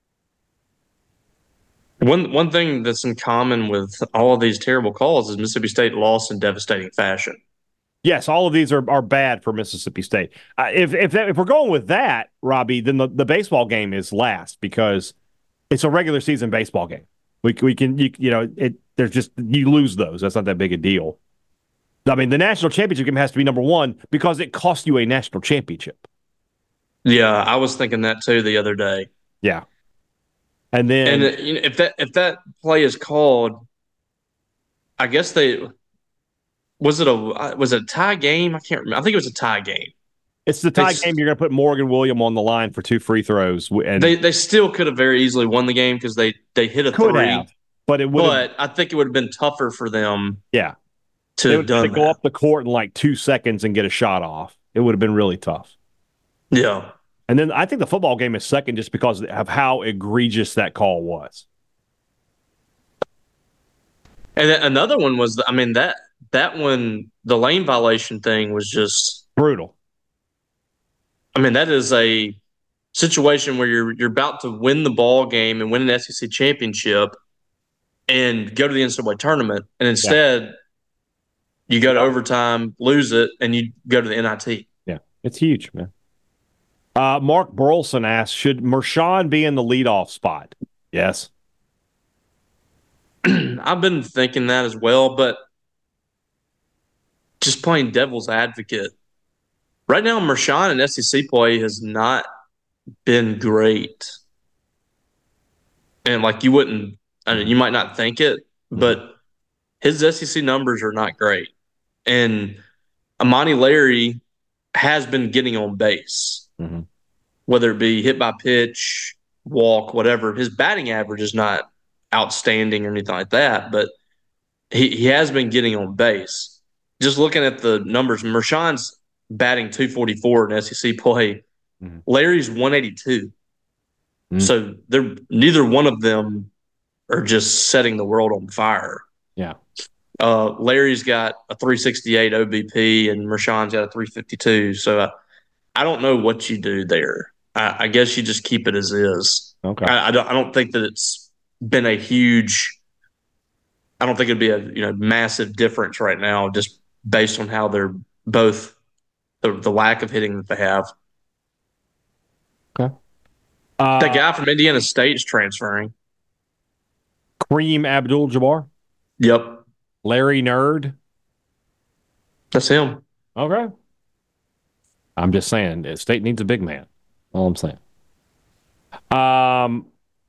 One one thing that's in common with all of these terrible calls is Mississippi State lost in devastating fashion. Yes, all of these are, are bad for Mississippi State. Uh, if if that, if we're going with that, Robbie, then the, the baseball game is last because it's a regular season baseball game. We we can you, you know it. There's just you lose those. That's not that big a deal. I mean, the national championship game has to be number one because it costs you a national championship. Yeah, I was thinking that too the other day. Yeah, and then and you know, if that if that play is called, I guess they. Was it a was it a tie game? I can't remember. I think it was a tie game. It's the tie they, game. You're going to put Morgan William on the line for two free throws, and they they still could have very easily won the game because they they hit a could three. Have, but it would. But I think it would have been tougher for them. Yeah, to they have done to that. Go up the court in like two seconds and get a shot off. It would have been really tough. Yeah, and then I think the football game is second just because of how egregious that call was. And then another one was, I mean that. That one, the lane violation thing was just brutal. I mean, that is a situation where you're you're about to win the ball game and win an S E C championship and go to the N C double A tournament, and instead yeah. you go to overtime, lose it, and you go to the N I T. Yeah, it's huge, man. Uh, Mark Burleson asks, should Mershawn be in the leadoff spot? Yes. I've been thinking that as well, but just playing devil's advocate. Right now, Mershawn in S E C play has not been great. And like you wouldn't, I mean, you might not think it, but his S E C numbers are not great. And Amani Larry has been getting on base, mm-hmm. whether it be hit by pitch, walk, whatever. His batting average is not outstanding or anything like that, but he, he has been getting on base. Just looking at the numbers, Mershawn's batting two forty-four in S E C play. Mm-hmm. Larry's one eighty-two. Mm-hmm. So they're neither one of them are just setting the world on fire. Yeah. Uh, Larry's got a three sixty-eight O B P and Mershawn's got a three fifty-two. So I, I don't know what you do there. I, I guess you just keep it as is. Okay. I, I don't. I don't think that it's been a huge. I don't think it'd be a you know massive difference right now, just based on how they're both the, the lack of hitting that they have. Okay. Uh, the guy from Indiana State is transferring. Kareem Abdul-Jabbar? Yep. Larry Nerd? That's him. Okay. I'm just saying, State needs a big man. All I'm saying. Um,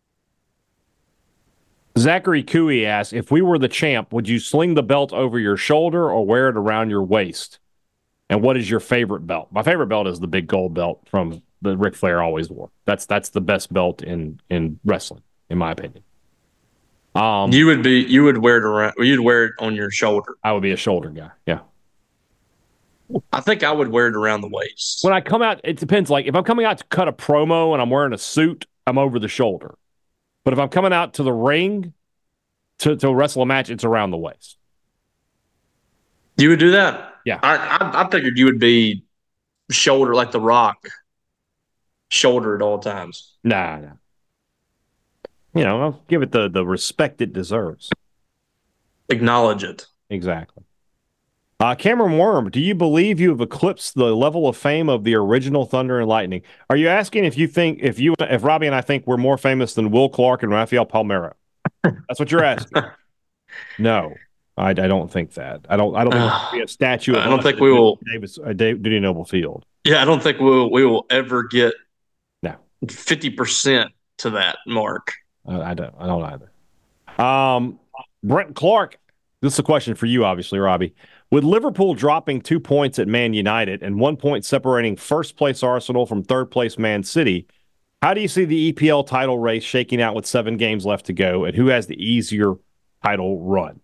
Zachary Cooey asks, if we were the champ, would you sling the belt over your shoulder or wear it around your waist? And what is your favorite belt? My favorite belt is the big gold belt from the Ric Flair always wore. That's that's the best belt in, in wrestling, in my opinion. Um, you would be you would wear it around. You'd wear it on your shoulder. I would be a shoulder guy. Yeah. I think I would wear it around the waist. When I come out, it depends. Like if I'm coming out to cut a promo and I'm wearing a suit, I'm over the shoulder. But if I'm coming out to the ring to, to wrestle a match, it's around the waist. You would do that? Yeah. I, I, I figured you would be shoulder like The Rock, shoulder at all times. Nah, nah. You know, I'll give it the, the respect it deserves. Acknowledge it. Exactly. Uh, Cameron Worm, do you believe you have eclipsed the level of fame of the original Thunder and Lightning? Are you asking if you think if you if Robbie and I think we're more famous than Will Clark and Rafael Palmeiro? That's what you're asking. No, I, I don't think that. I don't. I don't think there'll be a statue of I don't us think at we will. Davis, uh, Dudy Noble Field. Yeah, I don't think we will, we will ever get No, fifty percent to that mark. uh, I don't. I don't either. Um, Brent Clark. This is a question for you, obviously, Robbie. With Liverpool dropping two points at Man United and one point separating first place Arsenal from third place Man City, how do you see the E P L title race shaking out with seven games left to go, and who has the easier title run?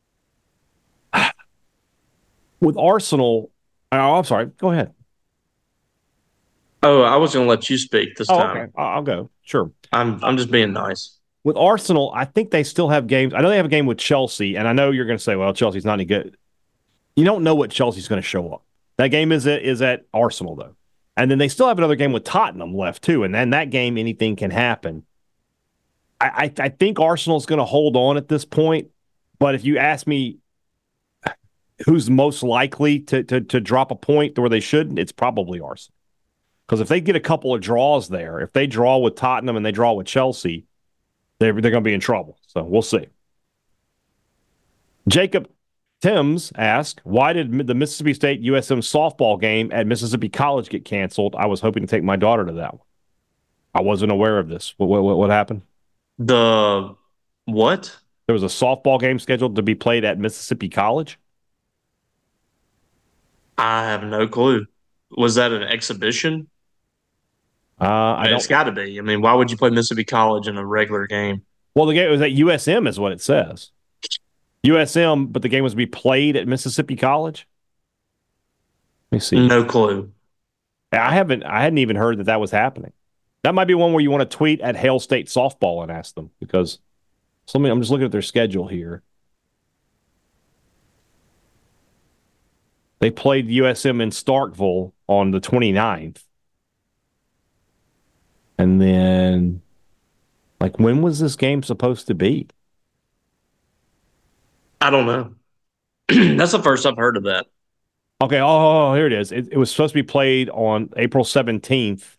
With Arsenal, oh, I'm sorry. Go ahead. Oh, I was going to let you speak this Oh, time. okay. I'll go. Sure. I'm I'm just being nice. With Arsenal, I think they still have games. I know they have a game with Chelsea, and I know you're going to say, well, Chelsea's not any good. You don't know what Chelsea's going to show up. That game is at, is at Arsenal, though. And then they still have another game with Tottenham left, too. And then that game, anything can happen. I, I, I think Arsenal's going to hold on at this point. But if you ask me who's most likely to, to, to drop a point where they shouldn't, it's probably Arsenal. Because if they get a couple of draws there, if they draw with Tottenham and they draw with Chelsea, they're, they're going to be in trouble. So we'll see. Jacob Timms asked, why did the Mississippi State U S M softball game at Mississippi College get canceled? I was hoping to take my daughter to that one. I wasn't aware of this. What, what, what happened? The what? There was a softball game scheduled to be played at Mississippi College? I have no clue. Was that an exhibition? Uh, I don't. It's got to be. I mean, why would you play Mississippi College in a regular game? Well, the game was at U S M is what it says. U S M, but the game was to be played at Mississippi College? Let me see. No clue. I haven't. I hadn't even heard that that was happening. That might be one where you want to tweet at Hail State Softball and ask them, because so let me, I'm just looking at their schedule here. They played U S M in Starkville on the twenty-ninth. And then, like, when was this game supposed to be? I don't know. That's the first I've heard of that. Okay, oh, here it is. It, it was supposed to be played on April seventeenth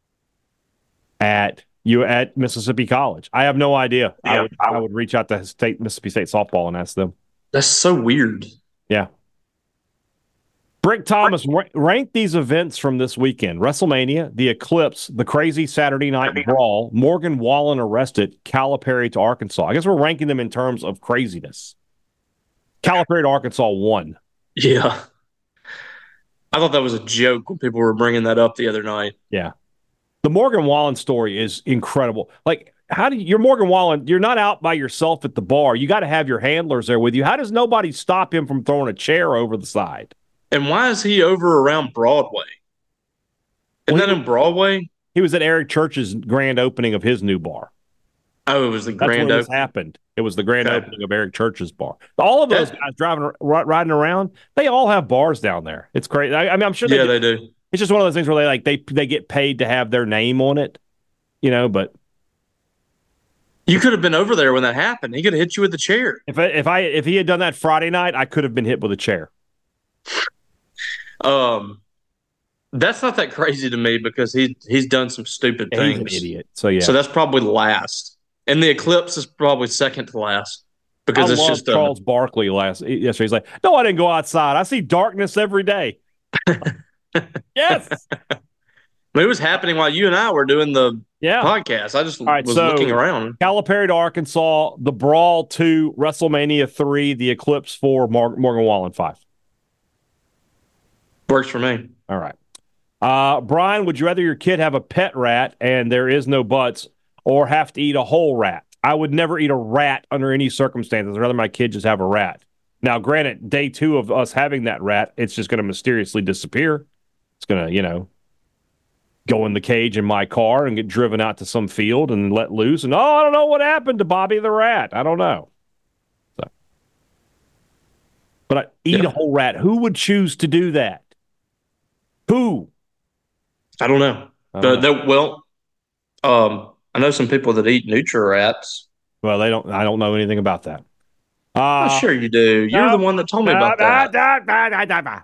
at you at Mississippi College. I have no idea. Yeah. I would I would reach out to state Mississippi State softball and ask them. That's so weird. Yeah. Brick Thomas ra- ranked these events from this weekend: WrestleMania, the Eclipse, the Crazy Saturday Night Brawl, Morgan Wallen arrested, Calipari to Arkansas. I guess we're ranking them in terms of craziness. Calipari to Arkansas won. Yeah. I thought that was a joke when people were bringing that up the other night. Yeah. The Morgan Wallen story is incredible. Like, how do you, you're Morgan Wallen, you're not out by yourself at the bar. You got to have your handlers there with you. How does nobody stop him from throwing a chair over the side? And why is he over around Broadway? Isn't Well, that in Broadway? He was at Eric Church's grand opening of his new bar. Oh, it was the That's grand when this opening. happened. It was the grand Okay. opening of Eric Church's bar. All of those Yeah. guys driving, r- riding around, they all have bars down there. It's crazy. I, I mean, I'm sure they, Yeah, do. they do. It's just one of those things where they like they they get paid to have their name on it, you know. But You could have been over there when that happened. He could have hit you with the chair. if I, if I if he had done that Friday night, I could have been hit with a chair. Um, that's not that crazy to me because he he's done some stupid Yeah, he's things. an idiot. So yeah. So that's probably last. And the Eclipse is probably second to last because I it's love just a, Charles Barkley last yesterday. He's like, no, I didn't go outside. I see darkness every day. Yes. it was happening while you and I were doing the Yeah. podcast. I just right, was so- looking around. Calipari to Arkansas, the Brawl two, WrestleMania three, the Eclipse four, Mar- Morgan Wallen five. Works for me. All right. Uh, Brian, would you rather your kid have a pet rat and there is no butts, or have to eat a whole rat? I would never eat a rat under any circumstances. I'd rather my kid just have a rat. Now, granted, day two of us having that rat, it's just going to mysteriously disappear. It's going to, you know, go in the cage in my car and get driven out to some field and let loose. And, oh, I don't know what happened to Bobby the rat. I don't know. So, but I eat Yeah. a whole rat. Who would choose to do that? Who? I don't know. I But don't know. that, well, um, I know some people that eat Nutri-Rats. Well, they don't. I don't know anything about that. Uh, Oh, sure you do. You're no. the one that told me about that.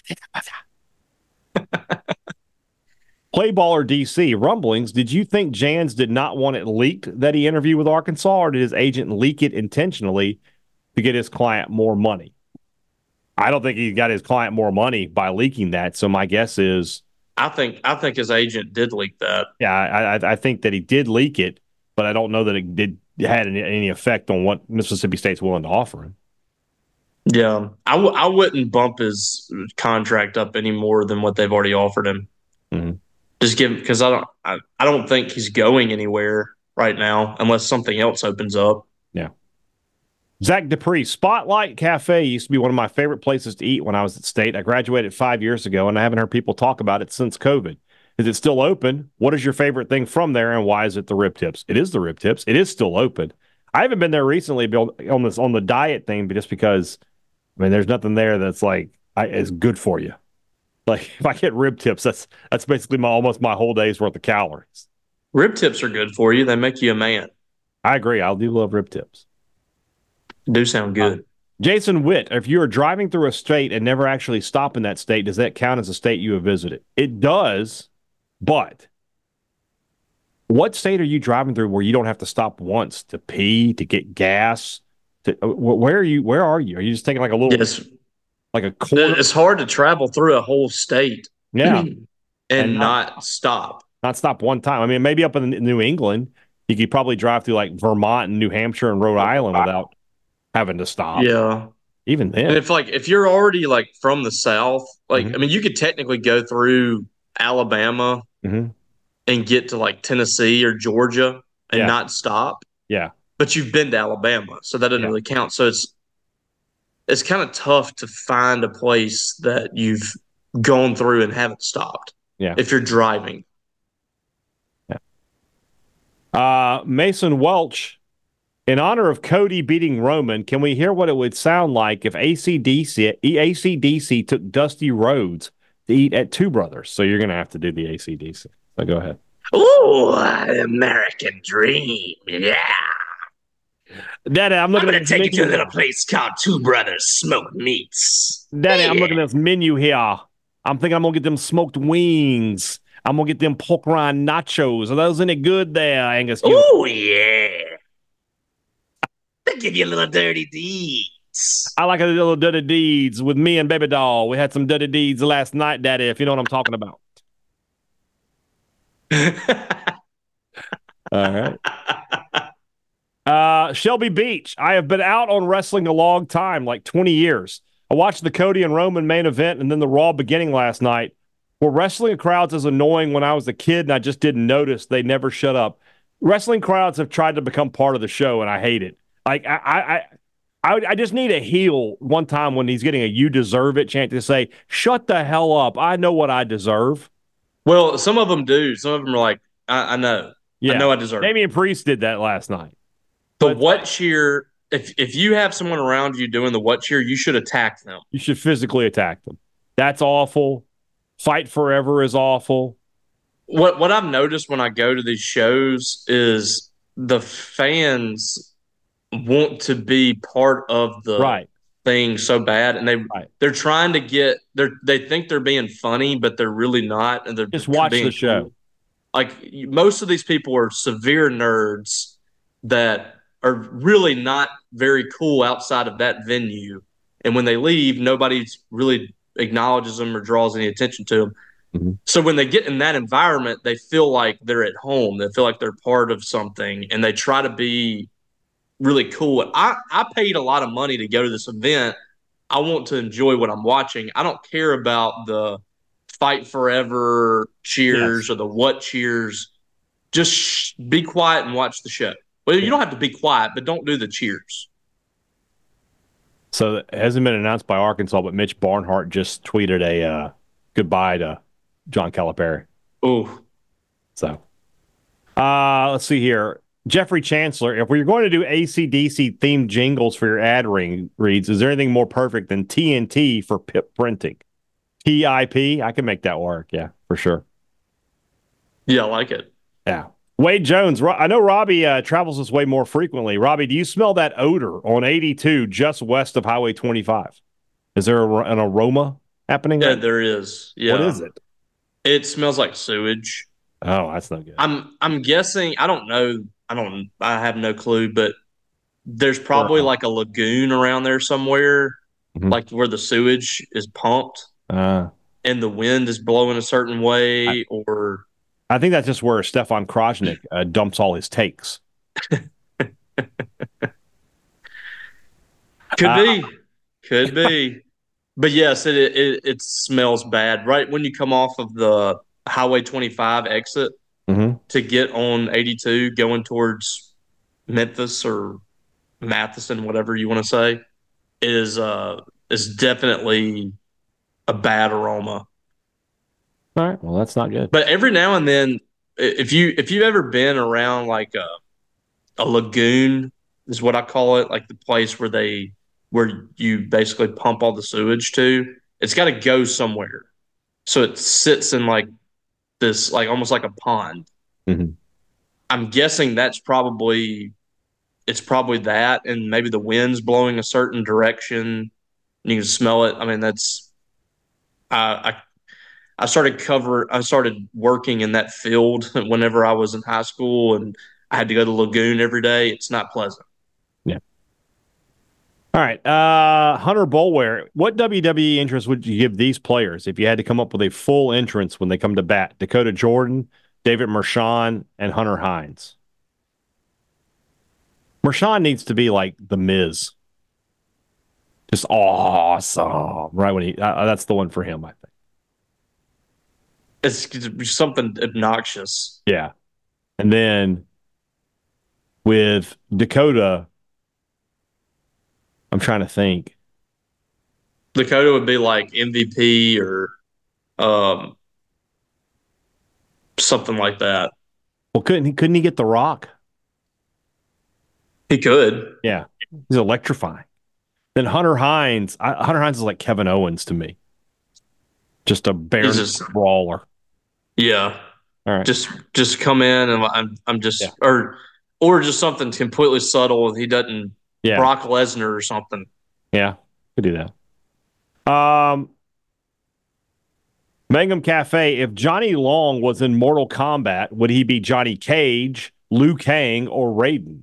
Playballer D C rumblings. Did you think Jans did not want it leaked that he interviewed with Arkansas, or did his agent leak it intentionally to get his client more money. I don't think he got his client more money by leaking that. So my guess is, I think I think his agent did leak that. yeah, I, I, I think that he did leak it, but I don't know that it did had any, any effect on what Mississippi State's willing to offer him. Yeah, I w- I wouldn't bump his contract up any more than what they've already offered him. Mm-hmm. Just give because I don't I, I don't think he's going anywhere right now unless something else opens up. Yeah. Zach Dupree, Spotlight Cafe used to be one of my favorite places to eat when I was at State. I graduated five years ago, and I haven't heard people talk about it since COVID. Is it still open? What is your favorite thing from there, and why is it the rib tips? It is the rib tips. It is still open. I haven't been there recently on this on the diet thing, but just because, I mean, there's nothing there that's like I, is good for you. Like if I get rib tips, that's that's basically my almost my whole day's worth of calories. Rib tips are good for you. They make you a man. I agree. I do love rib tips. Do sound good. Uh, Jason Witt, if you are driving through a state and never actually stop in that state, does that count as a state you have visited? It does, but what state are you driving through where you don't have to stop once to pee, to get gas? To, where are you? Where are you? Are you just taking like a little, yes. like a quarter? It's hard to travel through a whole state, yeah, and, and not, not stop. Not stop one time. I mean, maybe up in New England, you could probably drive through like Vermont and New Hampshire and Rhode Island without having to stop. Yeah. Even then. And if like if you're already like from the South, like mm-hmm. I mean you could technically go through Alabama mm-hmm. and get to like Tennessee or Georgia and yeah. not stop. Yeah. But you've been to Alabama, so that doesn't yeah. really count. So it's it's kind of tough to find a place that you've gone through and haven't stopped. Yeah. If you're driving. Yeah. Uh Mason Welch, in honor of Cody beating Roman, can we hear what it would sound like if A C D C, A C D C took Dusty Rhodes to eat at Two Brothers? So you're going to have to do the A C D C. So go ahead. Oh, American Dream. Yeah. Daddy, I'm looking I'm at going to take you to a little place called Two Brothers Smoked Meats. Daddy, yeah. I'm looking at this menu here. I'm thinking I'm going to get them smoked wings. I'm going to get them pork rind nachos. Are those any good there, Angus? Oh, yeah. They give you a little dirty deeds. I like a little dirty deeds with me and Baby Doll. We had some dirty deeds last night, Daddy, if you know what I'm talking about. All right. Uh, Shelby Beach. I have been out on wrestling a long time, like twenty years. I watched the Cody and Roman main event and then the Raw beginning last night. Were wrestling crowds as annoying when I was a kid and I just didn't notice? They never shut up. Wrestling crowds have tried to become part of the show, and I hate it. Like, I, I, I, I just need a heel one time when he's getting a "you deserve it" chant to say, "Shut the hell up! I know what I deserve." Well, some of them do. Some of them are like, "I, I know, yeah. I know I deserve." Damian Priest did that last night. The but, what cheer? If if you have someone around you doing the what cheer, you should attack them. You should physically attack them. That's awful. Fight Forever is awful. What what I've noticed when I go to these shows is the fans want to be part of the right. thing so bad, and they right. they're trying to get they they think they're being funny, but they're really not, and they're just watch being the show. Cool. Like most of these people are severe nerds that are really not very cool outside of that venue, and when they leave, nobody really acknowledges them or draws any attention to them. Mm-hmm. So when they get in that environment, they feel like they're at home. They feel like they're part of something, and they try to be really cool. I, I paid a lot of money to go to this event. I want to enjoy what I'm watching. I don't care about the Fight Forever cheers yes. or the what cheers. Just sh- be quiet and watch the show. Well, you don't have to be quiet, but don't do the cheers. So it hasn't been announced by Arkansas, but Mitch Barnhart just tweeted a uh, goodbye to John Calipari. Oh. So uh, let's see here. Jeffrey Chancellor, if we're going to do A C D C themed jingles for your ad ring reads, is there anything more perfect than T N T for Pip printing? T I P, I can make that work. Yeah, for sure. Yeah, I like it. Yeah. Wade Jones, I know Robbie uh, travels this way more frequently. Robbie, do you smell that odor on eighty-two just west of Highway twenty-five? Is there a, an aroma happening? Yeah, there? there is. Yeah. What is it? It smells like sewage. Oh, that's not good. I'm I'm guessing. I don't know. I don't. I have no clue. But there's probably Uh, like a lagoon around there somewhere, mhm. like where the sewage is pumped Uh, and the wind is blowing a certain I, way, or I think that's just where Stefan Krajnik uh, dumps all his takes. could Uh, be, could be. But yes, it, it it smells bad right when you come off of the Highway twenty-five exit mhm. to get on eighty-two going towards Memphis or Matheson, whatever you want to say, is uh is definitely a bad aroma. All right. Well, that's not good. But every now and then, if you if you've ever been around like a a lagoon is what I call it, like the place where they where you basically pump all the sewage to, it's got to go somewhere. So it sits in like this, like almost like a pond. Mhm. I'm guessing that's probably it's probably that, and maybe the wind's blowing a certain direction. And you can smell it. I mean, that's I, I I started cover I started working in that field whenever I was in high school, and I had to go to Lagoon every day. It's not pleasant. Yeah. All right. Uh, Hunter Bolware, what W W E entrance would you give these players if you had to come up with a full entrance when they come to bat? Dakota Jordan, David Mershon, and Hunter Hines. Mershon needs to be like the Miz. Just awesome. Right when he, uh, that's the one for him, I think. It's something obnoxious. Yeah. And then with Dakota, I'm trying to think. Dakota would be like M V P or um, something like that. Well, couldn't he couldn't he get the Rock? He could. Yeah. He's electrifying. Then Hunter Hines, I, Hunter Hines is like Kevin Owens to me. Just a bare just brawler. Yeah. All right. Just just come in and I'm I'm just Yeah. or or just something completely subtle and he doesn't Yeah. Brock Lesnar or something. Yeah. Could do that. Um Mangum Cafe, if Johnny Long was in Mortal Kombat, would he be Johnny Cage, Liu Kang, or Raiden?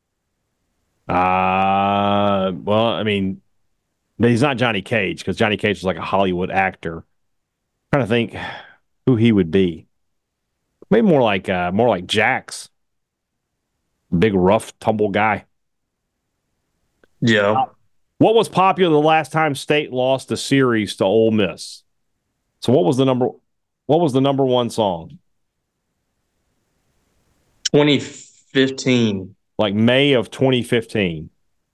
Uh well, I mean, he's not Johnny Cage because Johnny Cage is like a Hollywood actor. I'm trying to think who he would be. Maybe more like uh, more like Jax, big rough tumble guy. Yeah. What was popular the last time State lost a series to Ole Miss? So what was the number? What was the number one song? twenty fifteen. Like May of twenty fifteen.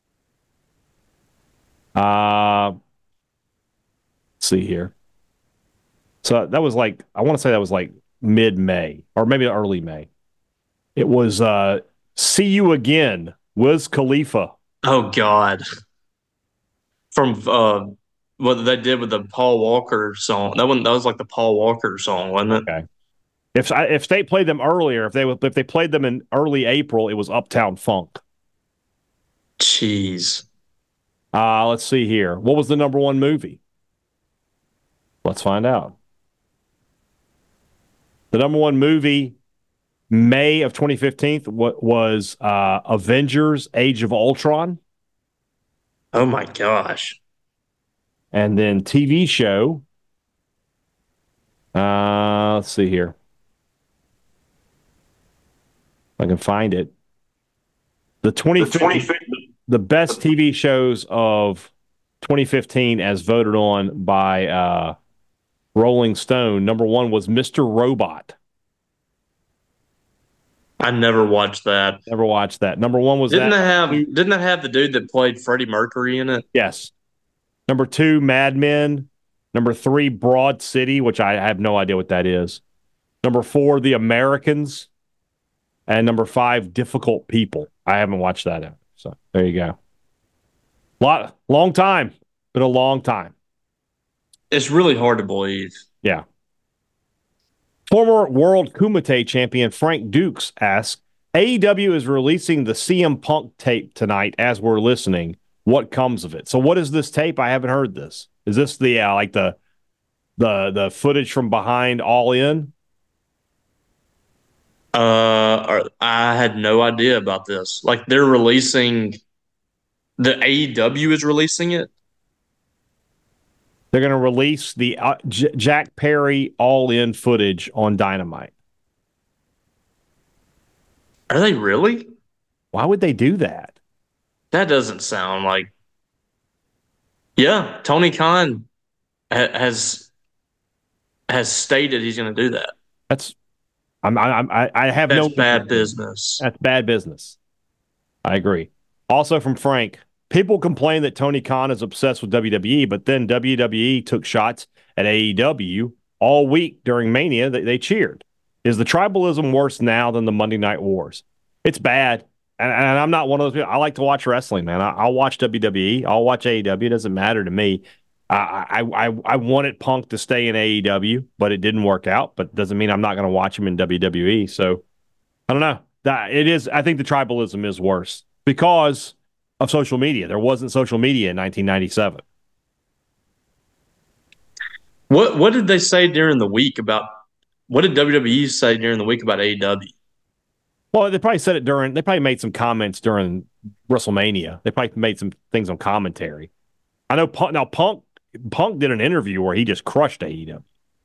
Uh, let's see here. So that was like I want to say that was like mid-May or maybe early May. It was uh, "See You Again" Wiz Khalifa. Oh God. From uh what they did with the Paul Walker song. That one that was like the Paul Walker song, wasn't it? Okay. If if State played them earlier, if they if they played them in early April, it was Uptown Funk. Jeez. Uh, let's see here. What was the number one movie? Let's find out. The number one movie, May of twenty fifteen, was uh, Avengers: Age of Ultron. Oh my gosh. And then T V show. Uh, let's see here. If I can find it. The twenty fifteen, the best T V shows of twenty fifteen as voted on by uh, Rolling Stone. Number one was Mister Robot. I never watched that. Never watched that. Number one was didn't that. that have didn't that have the dude that played Freddie Mercury in it? Yes. Number two, Mad Men. Number three, Broad City, which I have no idea what that is. Number four, The Americans. And number five, Difficult People. I haven't watched that yet. So there you go. Lot, long time. Been a long time. It's really hard to believe. Yeah. Former World Kumite champion Frank Dukes asks, A E W is releasing the C M Punk tape tonight as we're listening. What comes of it? So what is this tape? I haven't heard this. Is this the uh, like the the the footage from behind All In? Uh, I had no idea about this. Like they're releasing The A E W is releasing it? They're going to release the uh, J- Jack Perry all-in footage on Dynamite. Are they really? Why would they do that? That doesn't sound like. Yeah, Tony Khan ha- has has stated he's going to do that. That's I'm I'm I, I have That's no bad business. That's bad business. I agree. Also from Frank, people complain that Tony Khan is obsessed with W W E, but then W W E took shots at A E W all week during Mania. They, they cheered. Is the tribalism worse now than the Monday Night Wars? It's bad. And, and I'm not one of those people. I like to watch wrestling, man. I, I'll watch W W E. I'll watch A E W. It doesn't matter to me. I, I, I, I wanted Punk to stay in A E W, but it didn't work out. But doesn't mean I'm not going to watch him in W W E. So I don't know. That it is. I think the tribalism is worse because of social media. There wasn't social media in nineteen ninety-seven. What What did they say during the week about? What did W W E say during the week about A E W? Well, they probably said it during. They probably made some comments during WrestleMania. They probably made some things on commentary. I know. Punk, now Punk Punk did an interview where he just crushed A E W.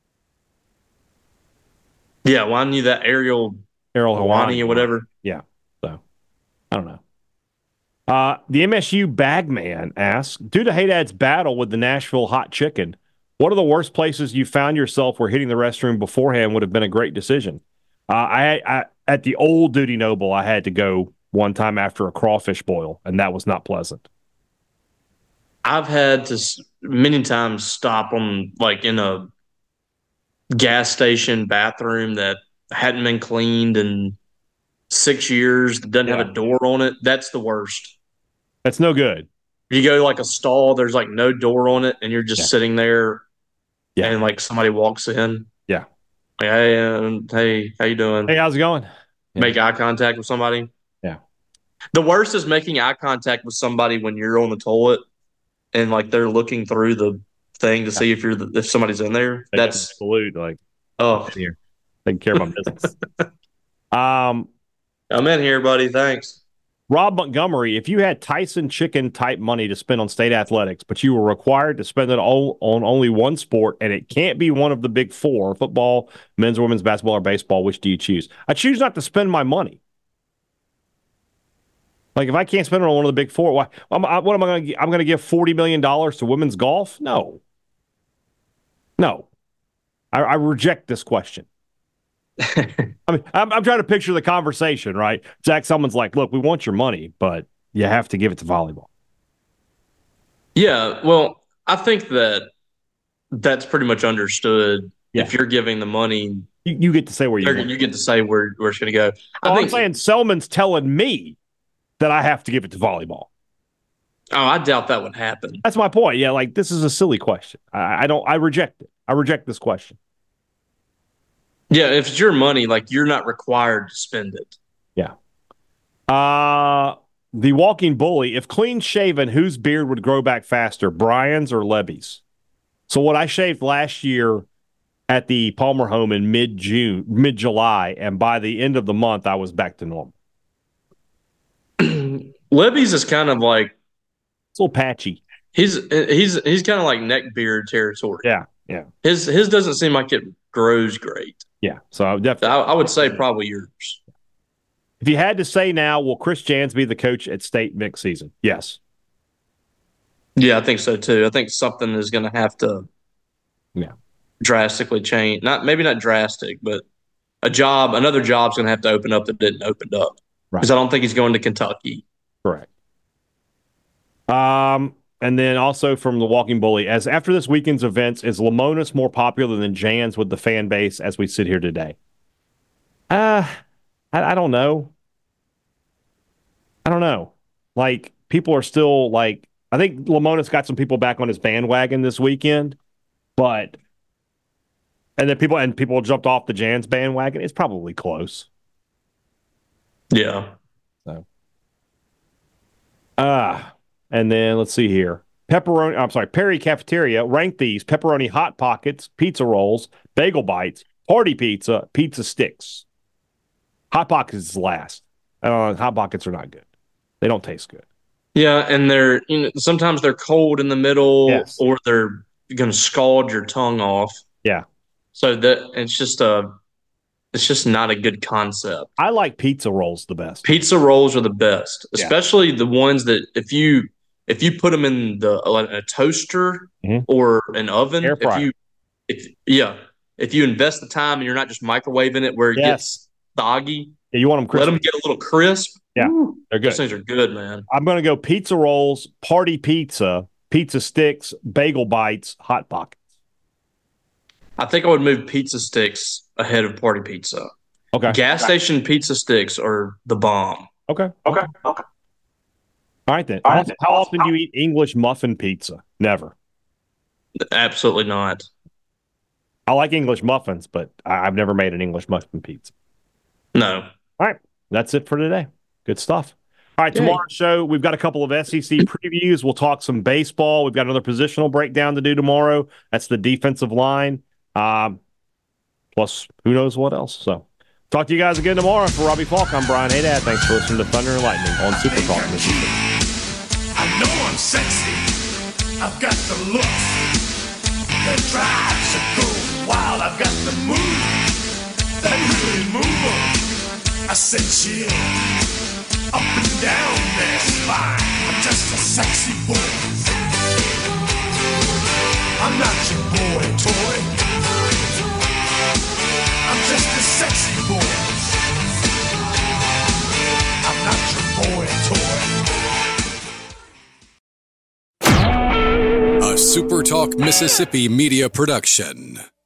Yeah, well, I knew that Ariel Errol Hawani Hawani or whatever. Yeah. So I don't know. Uh, the M S U Bagman asks, due to Haydad's battle with the Nashville Hot Chicken, what are the worst places you found yourself where hitting the restroom beforehand would have been a great decision? Uh, I, I at the old Duty Noble, I had to go one time after a crawfish boil, and that was not pleasant. I've had to s- many times stop on like in a gas station bathroom that hadn't been cleaned in six years, that doesn't Yeah. have a door on it. That's the worst. That's no good. You go to like a stall, there's like no door on it, and you're just Yeah. sitting there, Yeah. and like somebody walks in. Yeah. Like, hey, um, hey, how you doing? Hey, how's it going? Yeah. Make eye contact with somebody. Yeah. The worst is making eye contact with somebody when you're on the toilet and like they're looking through the thing to see if you're the, if somebody's in there. They That's just salute like oh, here, taking care of my business. um, I'm in here, buddy. Thanks. Rob Montgomery, if you had Tyson Chicken type money to spend on state athletics, but you were required to spend it all on only one sport, and it can't be one of the big four, football, men's, women's basketball, or baseball, which do you choose? I choose not to spend my money. Like, if I can't spend it on one of the big four, why, I'm, I, what am I going to I'm going to give forty million dollars to women's golf? No. No. I, I reject this question. I mean, I'm, I'm trying to picture the conversation, right? Zach, someone's like, look, we want your money, but you have to give it to volleyball. Yeah, well, I think that that's pretty much understood. Yeah. If you're giving the money, You, you get to say where you you're- want. you get to say where, where it's going to go. I Oh, think. I'm saying Selman's telling me that I have to give it to volleyball. Oh, I doubt that would happen. That's my point. Yeah, like this is a silly question. I, I don't. I reject it. I reject this question. Yeah, if it's your money, like you're not required to spend it. Yeah. Uh the walking bully. If clean shaven, whose beard would grow back faster, Brian's or Levy's? So what I shaved last year at the Palmer home in mid June, mid July, and by the end of the month, I was back to normal. Levy's is kind of like It's a little patchy. he's he's he's kind of like neck beard territory. Yeah, yeah, His his doesn't seem like it grows great. yeah. So I would definitely. I, I would say probably yours. If you had to say now, will Chris Jans be the coach at State next season? Yes. Yeah, I think so too. I think something is going to have to Yeah. drastically change. Not maybe not drastic, but a job, another job's going to have to open up that didn't open up. Right. Because I don't think he's going to Kentucky. Correct. Um, and then also from the Walking Bully, as after this weekend's events, is Lamonis more popular than Jans with the fan base as we sit here today? Uh, I, I don't know. I don't know. Like, people are still like, I think Lamonis got some people back on his bandwagon this weekend, but and then people and people jumped off the Jans bandwagon. It's probably close. Yeah. So, ah, uh, and then let's see here. Pepperoni, I'm sorry, Perry Cafeteria ranked these: pepperoni hot pockets, pizza rolls, bagel bites, party pizza, pizza sticks. Hot pockets is last. Uh, hot pockets are not good. They don't taste good. Yeah, and they're you know sometimes they're cold in the middle, Yes. or they're going to scald your tongue off. Yeah. So that it's just a it's just not a good concept. I like pizza rolls the best. Pizza rolls are the best, Yeah. especially the ones that if you if you put them in the like a toaster Mhm. or an oven, Air if fryer. you if yeah, if you invest the time and you're not just microwaving it where it Yes. gets soggy, Yeah, you want them let crispy. them get a little crisp. Yeah, Woo, they're good. those things are good, man. I'm going to go pizza rolls, party pizza, pizza sticks, bagel bites, hot pockets. I think I would move pizza sticks ahead of party pizza. Okay. Gas station pizza sticks are the bomb. Okay. Okay. Okay. All right then. All How, right, then. how often do you eat English muffin pizza? Never. Absolutely not. I like English muffins, but I- I've never made an English muffin pizza. No. All right. That's it for today. Good stuff. All right. Yay. Tomorrow's show, we've got a couple of S E C previews. We'll talk some baseball. We've got another positional breakdown to do tomorrow. That's the defensive line. Um, plus, who knows what else. So, talk to you guys again tomorrow. For Robbie Falk, I'm Brian Haydad. Thanks for listening to Thunder and Lightning on Super Talk Mississippi. I know I'm sexy. I've got the looks. The drives are go wild. I've got the moves that really move 'em. I said chill up and down their spine. I'm just a sexy boy. I'm not your boy toy. I'm just a sexy boy. I'm not your boy toy. A Super Talk Mississippi media production.